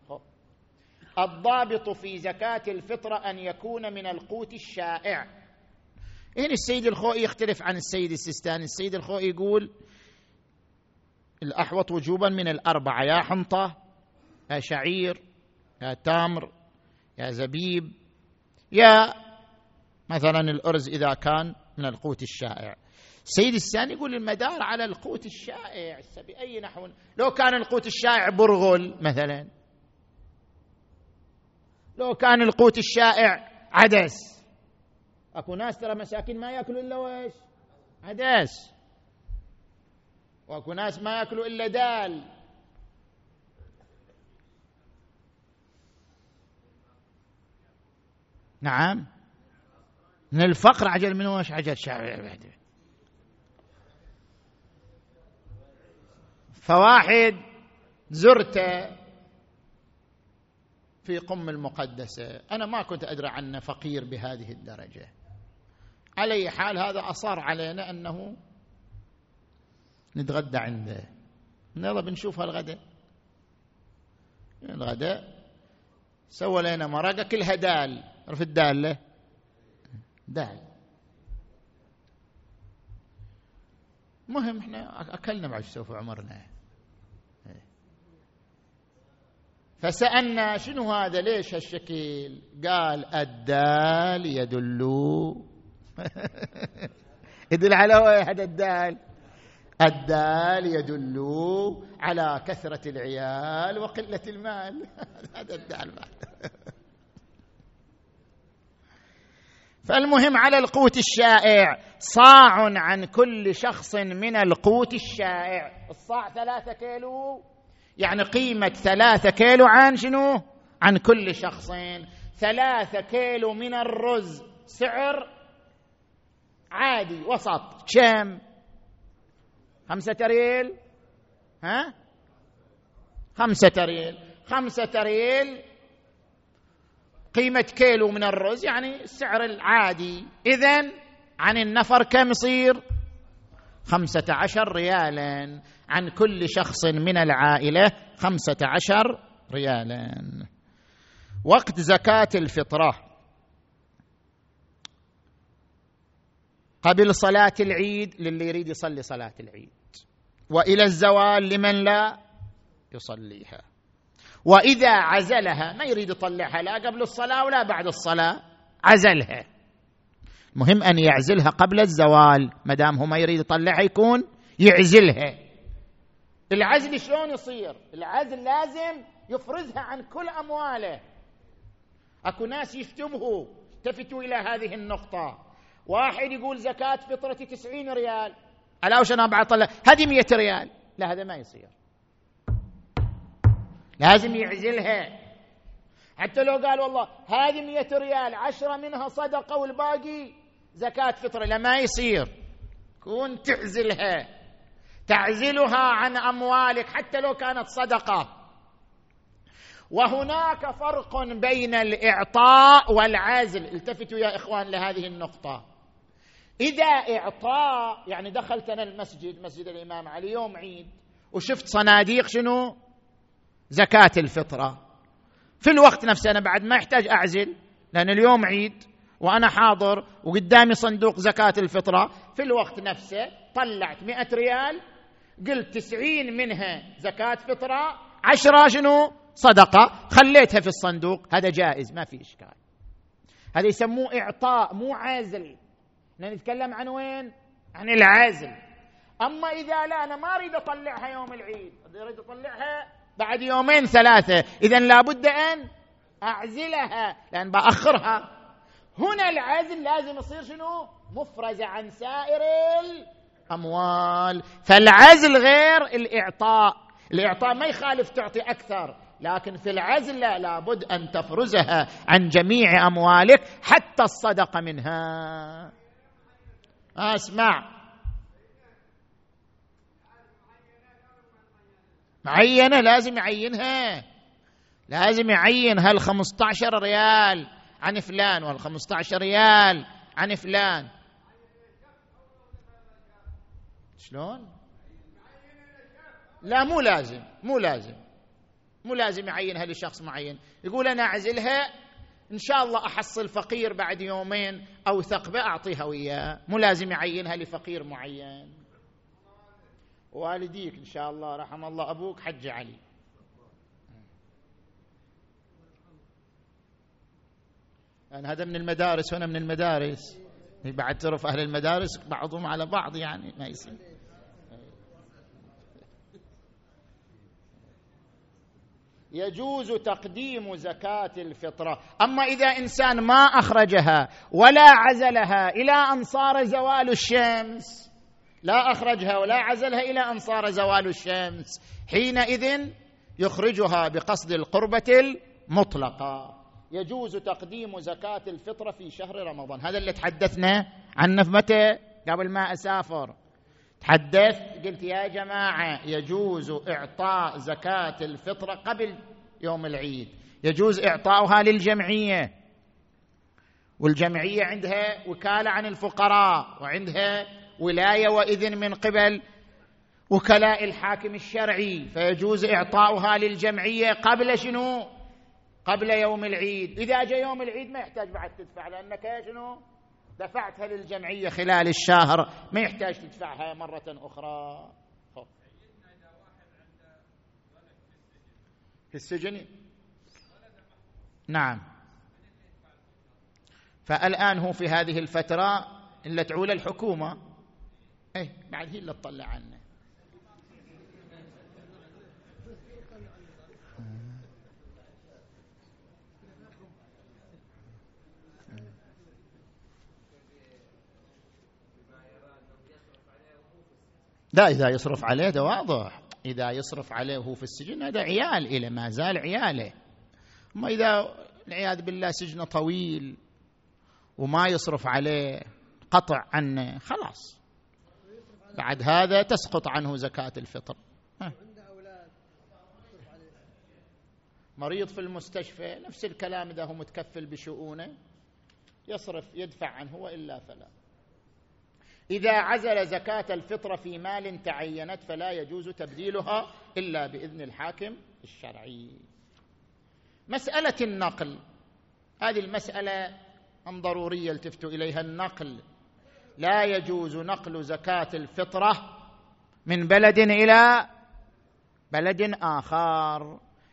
الضابط في زكاة الفطرة أن يكون من القوت الشائع. هنا السيد الخوئي يختلف عن السيد السيستاني. السيد الخوئي يقول الأحوط وجوبا من الأربعة، يا حنطة يا شعير يا تمر يا زبيب يا مثلا الأرز إذا كان من القوت الشائع. السيد الثاني يقول المدار على القوت الشائع بأي نحو. لو كان القوت الشائع برغل مثلا، لو كان القوت الشائع عدس، أكو ناس ترى مساكين ما يأكلوا إلا ويش؟ عدس، وأكو ناس ما يأكلوا إلا دال. نعم، من الفقر عجل من وش عجل شعب. فواحد زرته في قم المقدسة، أنا ما كنت أدري عنه فقير بهذه الدرجة، على أي حال هذا أصر علينا أنه نتغدى عنده. يلا بنشوف هالغداء. الغداء سوى لنا مرقة كلها دال، عرف الدالة؟ دال. مهم احنا أكلنا بعد سوف عمرنا. فسألنا شنو هذا، ليش هالشكل؟ قال الدال يدل على هذا الدال. الدال يدل على كثرة العيال وقلة المال. هذا الدال. فالمهم على القوت الشائع، صاع عن كل شخص من القوت الشائع. الصاع 3 كيلو، يعني قيمة 3 كيلو عن شنو؟ عن كل شخص. 3 كيلو من الرز سعر عادي وسط كم؟ 5 ريال. 5 ريال. 5 ريال قيمة كيلو من الرز، يعني السعر العادي. إذن عن النفر كم يصير؟ 15 ريالا عن كل شخص من العائلة، 15 ريالا. وقت زكاة الفطرة قبل صلاة العيد للي يريد يصلي صلاة العيد، وإلى الزوال لمن لا يصليها. وإذا عزلها ما يريد يطلعها لا قبل الصلاة ولا بعد الصلاة، عزلها. مهم أن يعزلها قبل الزوال، ما دام هو ما يريد يطلعها يكون يعزلها. العزل شلون يصير؟ العزل لازم يفرزها عن كل أمواله. أكو ناس يشتبهوا، التفتوا إلى هذه النقطة. واحد يقول زكاة فطرتي 90 ريال، على وش أنا بعطلع هذه 100 ريال، لا هذا ما يصير، لازم يعزلها. حتى لو قال والله هذه 100 ريال 10 منها صدقة والباقي زكاة فطرة، لا ما يصير، كون تعزلها، تعزلها عن أموالك حتى لو كانت صدقة. وهناك فرق بين الإعطاء والعزل، التفتوا يا إخوان لهذه النقطة. إذا إعطاء يعني دخلت أنا المسجد، مسجد الإمام علي يوم عيد، وشفت صناديق شنو؟ زكاة الفطرة، في الوقت نفسه أنا بعد ما يحتاج أعزل، لأن اليوم عيد وأنا حاضر وقدامي صندوق زكاة الفطرة، في الوقت نفسه طلعت 100 ريال، قلت 90 منها زكاة فطرة، 10 شنو؟ صدقة، خليتها في الصندوق، هذا جائز ما في إشكال. هذا يسموه إعطاء مو عازل. نتكلم عن وين؟ عن العازل. أما إذا لا أنا ما أريد أطلعها يوم العيد، أريد أطلعها بعد يومين ثلاثة، إذن لابد أن أعزلها لأن بأخرها. هنا العزل لازم يصير شنو؟ مفرز عن سائر الأموال. فالعزل غير الإعطاء. الإعطاء ما يخالف تعطي أكثر، لكن في العزل لا، لابد أن تفرزها عن جميع أموالك حتى الصدقة منها. أسمع، معينة لازم يعينها، لازم يعين هل 15 ريال عن فلان وهل 15 ريال عن فلان. شلون؟ لا مو لازم، مو لازم يعينها لشخص معين. يقول أنا أعزلها إن شاء الله أحصل فقير بعد يومين أو ثقبة أعطيها وياه، مو لازم يعينها لفقير معين. والديك إن شاء الله رحم الله أبوك حج علي، يعني هذا من المدارس وأنا من المدارس، بعد تعرف أهل المدارس بعضهم على بعض، يعني ما يصير. يجوز تقديم زكاة الفطرة. أما إذا إنسان ما أخرجها ولا عزلها إلى أن صار زوال الشمس، لا أخرجها ولا عزلها إلى أن صار زوال الشمس، حينئذ يخرجها بقصد القربة المطلقة. يجوز تقديم زكاة الفطرة في شهر رمضان. هذا اللي تحدثنا عنه متى؟ قبل ما أسافر تحدثت قلت يا جماعة يجوز إعطاء زكاة الفطرة قبل يوم العيد، يجوز إعطاؤها للجمعية، والجمعية عندها وكالة عن الفقراء، وعندها ولاية وإذن من قبل وكلاء الحاكم الشرعي، فيجوز إعطاؤها للجمعية قبل شنو؟ قبل يوم العيد. إذا جاء يوم العيد ما يحتاج بعد تدفع، لأنك شنو؟ دفعتها للجمعية خلال الشهر، ما يحتاج تدفعها مرة أخرى. في السجن، نعم. فالآن هو في هذه الفترة إلا تعول الحكومة، بعد هي اللي تطلع عنه. لا، إذا يصرف عليه ده واضح، إذا يصرف عليه وهو في السجن هذا عيال إلى ما زال عياله. أما إذا العياذ بالله سجنه طويل وما يصرف عليه قطع عنه، خلاص بعد هذا تسقط عنه زكاة الفطر. مريض في المستشفى نفس الكلام، إذا هو متكفل بشؤونه يصرف يدفع عنه، وإلا فلا. إذا عزل زكاة الفطرة في مال تعينت فلا يجوز تبديلها إلا بإذن الحاكم الشرعي. مسألة النقل، هذه المسألة ضرورية التفتوا إليها. النقل لا يجوز نقل زكاة الفطرة من بلد إلى بلد آخر،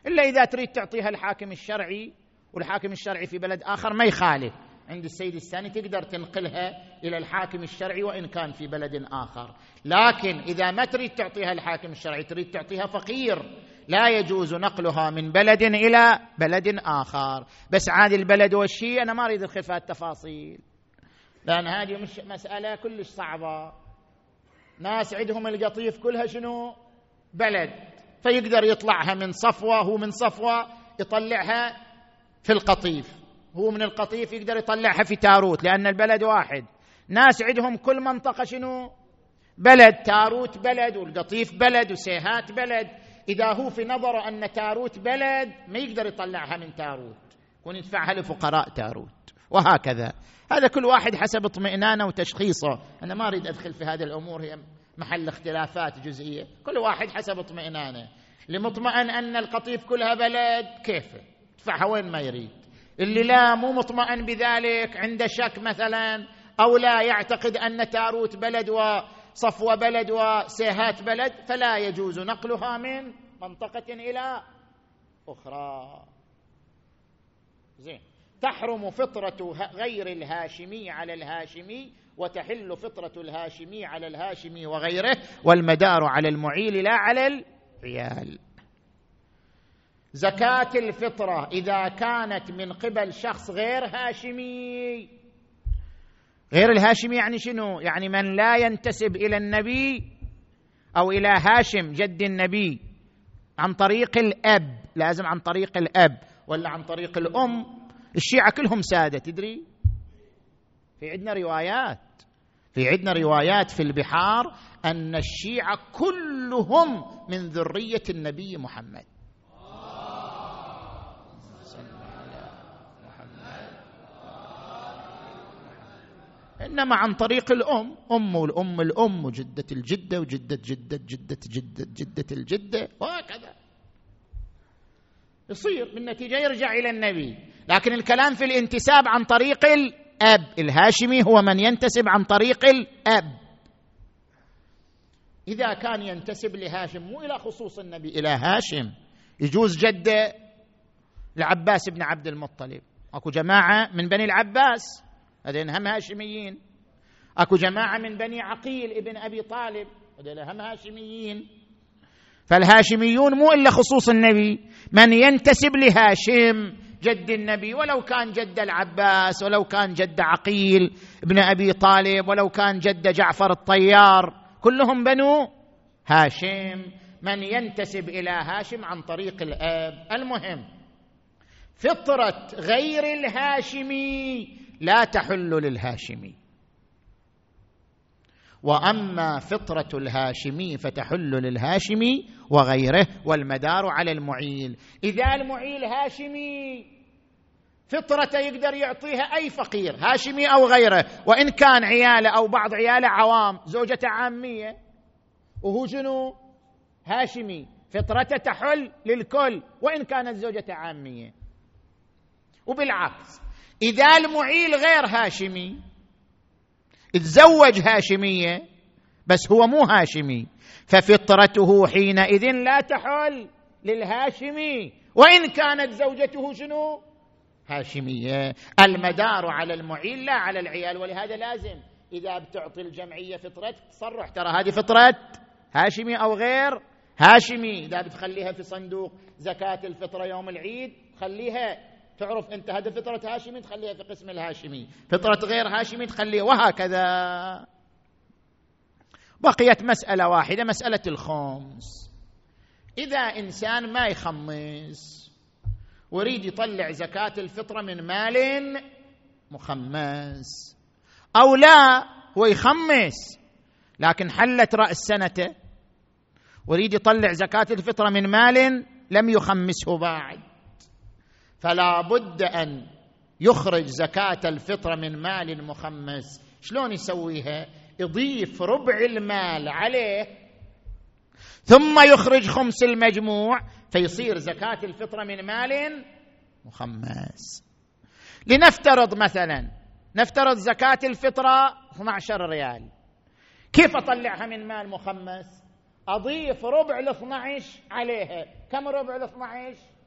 إلا إذا تريد تعطيها الحاكم الشرعي، والحاكم الشرعي في بلد آخر ما يخالف، عند السيد الثاني تقدر تنقلها إلى الحاكم الشرعي وإن كان في بلد آخر. لكن إذا ما تريد تعطيها الحاكم الشرعي، تريد تعطيها فقير، لا يجوز نقلها من بلد إلى بلد آخر. بس عاد البلد والشيء أنا ما أريد أدخل في التفاصيل، لأن هذه مش مسألة كلش صعبة. ناس عندهم القطيف كلها شنو؟ بلد، فيقدر يطلعها من صفوة، هو من صفوة يطلعها في القطيف، هو من القطيف يقدر يطلعها في تاروت، لأن البلد واحد. ناس عندهم كل منطقة شنو؟ بلد، تاروت بلد والقطيف بلد وسيهات بلد. إذا هو في نظره أن تاروت بلد ما يقدر يطلعها من تاروت، يكون يدفعها لفقراء تاروت، وهكذا. هذا كل واحد حسب اطمئنانه وتشخيصه. أنا ما أريد أدخل في هذه الأمور، هي محل اختلافات جزئية، كل واحد حسب اطمئنانه. اللي مطمئن أن القطيف كلها بلد كيفه يدفعها وين ما يريد. اللي لا، مو مطمئن بذلك، عنده شك مثلا، أو لا يعتقد أن تاروت بلد وصفوة بلد وسيهات بلد، فلا يجوز نقلها من منطقة إلى أخرى. زين. تحرم فطرة غير الهاشمي على الهاشمي، وتحل فطرة الهاشمي على الهاشمي وغيره، والمدار على المعيل لا على العيال. زكاة الفطرة إذا كانت من قبل شخص غير هاشمي، غير الهاشمي يعني شنو؟ يعني من لا ينتسب إلى النبي أو إلى هاشم جد النبي عن طريق الأب، لازم عن طريق الأب ولا عن طريق الأم. الشيعة كلهم سادة، تدري؟ في عندنا روايات في البحار أن الشيعة كلهم من ذرية النبي محمد. إنما عن طريق الأم، الأم وجدة الجدة وجدة جدة جدة جدة جدة الجدة، وهكذا يصير بالنتيجة يرجع إلى النبي. لكن الكلام في الانتساب عن طريق الأب، الهاشمي هو من ينتسب عن طريق الأب. إذا كان ينتسب لهاشم، مو إلى خصوص النبي، إلى هاشم، يجوز جده العباس بن عبد المطلب. أكو جماعة من بني العباس هذين هم هاشميين، أكو جماعة من بني عقيل ابن أبي طالب هذين هم هاشميين. فالهاشميون مو إلا خصوص النبي، من ينتسب لهاشم جد النبي، ولو كان جد العباس، ولو كان جد عقيل ابن أبي طالب، ولو كان جد جعفر الطيار، كلهم بنو هاشم، من ينتسب إلى هاشم عن طريق الأب. المهم فطرة غير الهاشمي لا تحل للهاشمي، وأما فطرة الهاشمي فتحل للهاشمي وغيره، والمدار على المعيل. إذا المعيل هاشمي فطرة يقدر يعطيها أي فقير هاشمي أو غيره، وإن كان عياله أو بعض عياله عوام، زوجة عامية وهو شنو؟ هاشمي، فطرته تحل للكل وإن كانت زوجة عامية. وبالعكس إذا المعيل غير هاشمي تزوج هاشمية بس هو مو هاشمي، ففطرته حينئذ لا تحل للهاشمي وإن كانت زوجته شنو؟ هاشمية. المدار على المعيل لا على العيال. ولهذا لازم إذا بتعطي الجمعية فطرة تصرح ترى هذه فطرة هاشمي أو غير هاشمي. إذا بتخليها في صندوق زكاة الفطرة يوم العيد خليها، تعرف أنت هذا فطرة هاشمي تخليها في قسم الهاشمي، فطرة غير هاشمي تخليها، وهكذا. بقيت مسألة واحدة، مسألة الخمس. إذا إنسان ما يخمس ويريد يطلع زكاة الفطرة من مال مخمس، أو لا هو يخمس لكن حلت رأس سنته ويريد يطلع زكاة الفطرة من مال لم يخمسه بعد، فلا بد أن يخرج زكاة الفطرة من مال مخمس. شلون يسويها؟ يضيف ربع المال عليه ثم يخرج خمس المجموع، فيصير زكاة الفطرة من مال مخمس. لنفترض مثلا، نفترض زكاة الفطرة 12 ريال، كيف أطلعها من مال مخمس؟ أضيف ربع ال12 عليها. كم ربع ال12؟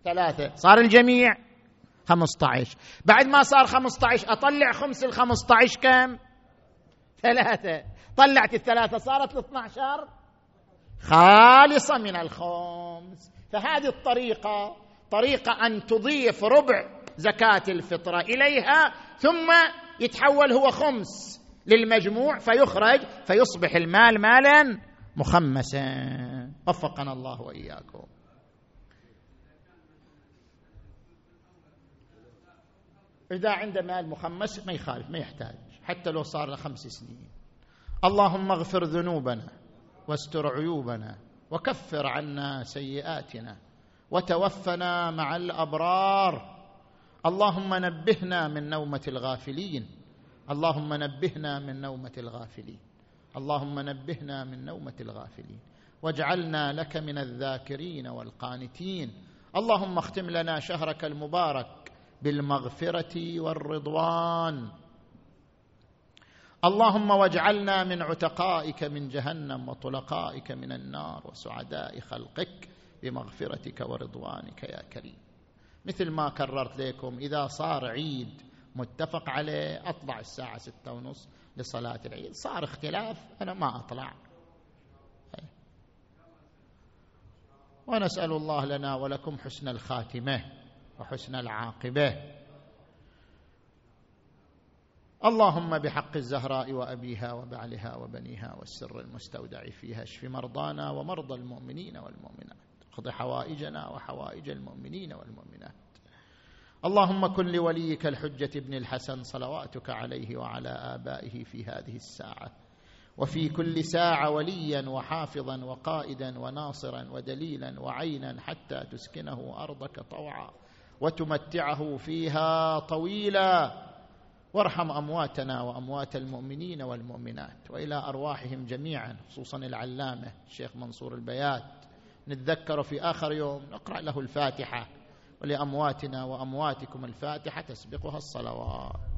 3 صار الجميع 15. بعد ما صار 15 أطلع خمس 15 كم؟ 3. طلعت 3 صارت 12 خالصة من الخمس. فهذه الطريقة طريقة أن تضيف ربع زكاة الفطرة إليها ثم يتحول هو خمس للمجموع فيخرج فيصبح المال مالا مخمسا. وفقنا الله وإياكم. إذا عنده مال مخمس ما يخالف، ما يحتاج حتى لو صار له 5 سنين. اللهم اغفر ذنوبنا واستر عيوبنا وكفر عنا سيئاتنا وتوفنا مع الأبرار. اللهم نبهنا من نومة الغافلين، اللهم نبهنا من نومة الغافلين، اللهم نبهنا من نومة الغافلين، واجعلنا لك من الذاكرين والقانتين. اللهم اختم لنا شهرك المبارك بالمغفرة والرضوان. اللهم واجعلنا من عتقائك من جهنم وطلقائك من النار وسعداء خلقك بمغفرتك ورضوانك يا كريم. مثل ما كررت لكم، إذا صار عيد متفق عليه أطلع الساعة 6:30 لصلاة العيد. صار اختلاف أنا ما أطلع. ونسأل الله لنا ولكم حسن الخاتمة وحسن العاقبة. اللهم بحق الزهراء وأبيها وبعلها وبنيها والسر المستودع فيها اشف مرضانا ومرضى المؤمنين والمؤمنات، اقض حوائجنا وحوائج المؤمنين والمؤمنات. اللهم كن لوليك الحجة ابن الحسن صلواتك عليه وعلى آبائه في هذه الساعة وفي كل ساعة وليا وحافظا وقائدا وناصرا ودليلا وعينا حتى تسكنه أرضك طوعا وتمتعه فيها طويلا. وارحم أمواتنا وأموات المؤمنين والمؤمنات، وإلى أرواحهم جميعا خصوصا العلامة الشيخ منصور البيات نتذكر في آخر يوم نقرأ له الفاتحة، ولأمواتنا وأمواتكم الفاتحة تسبقها الصلوات.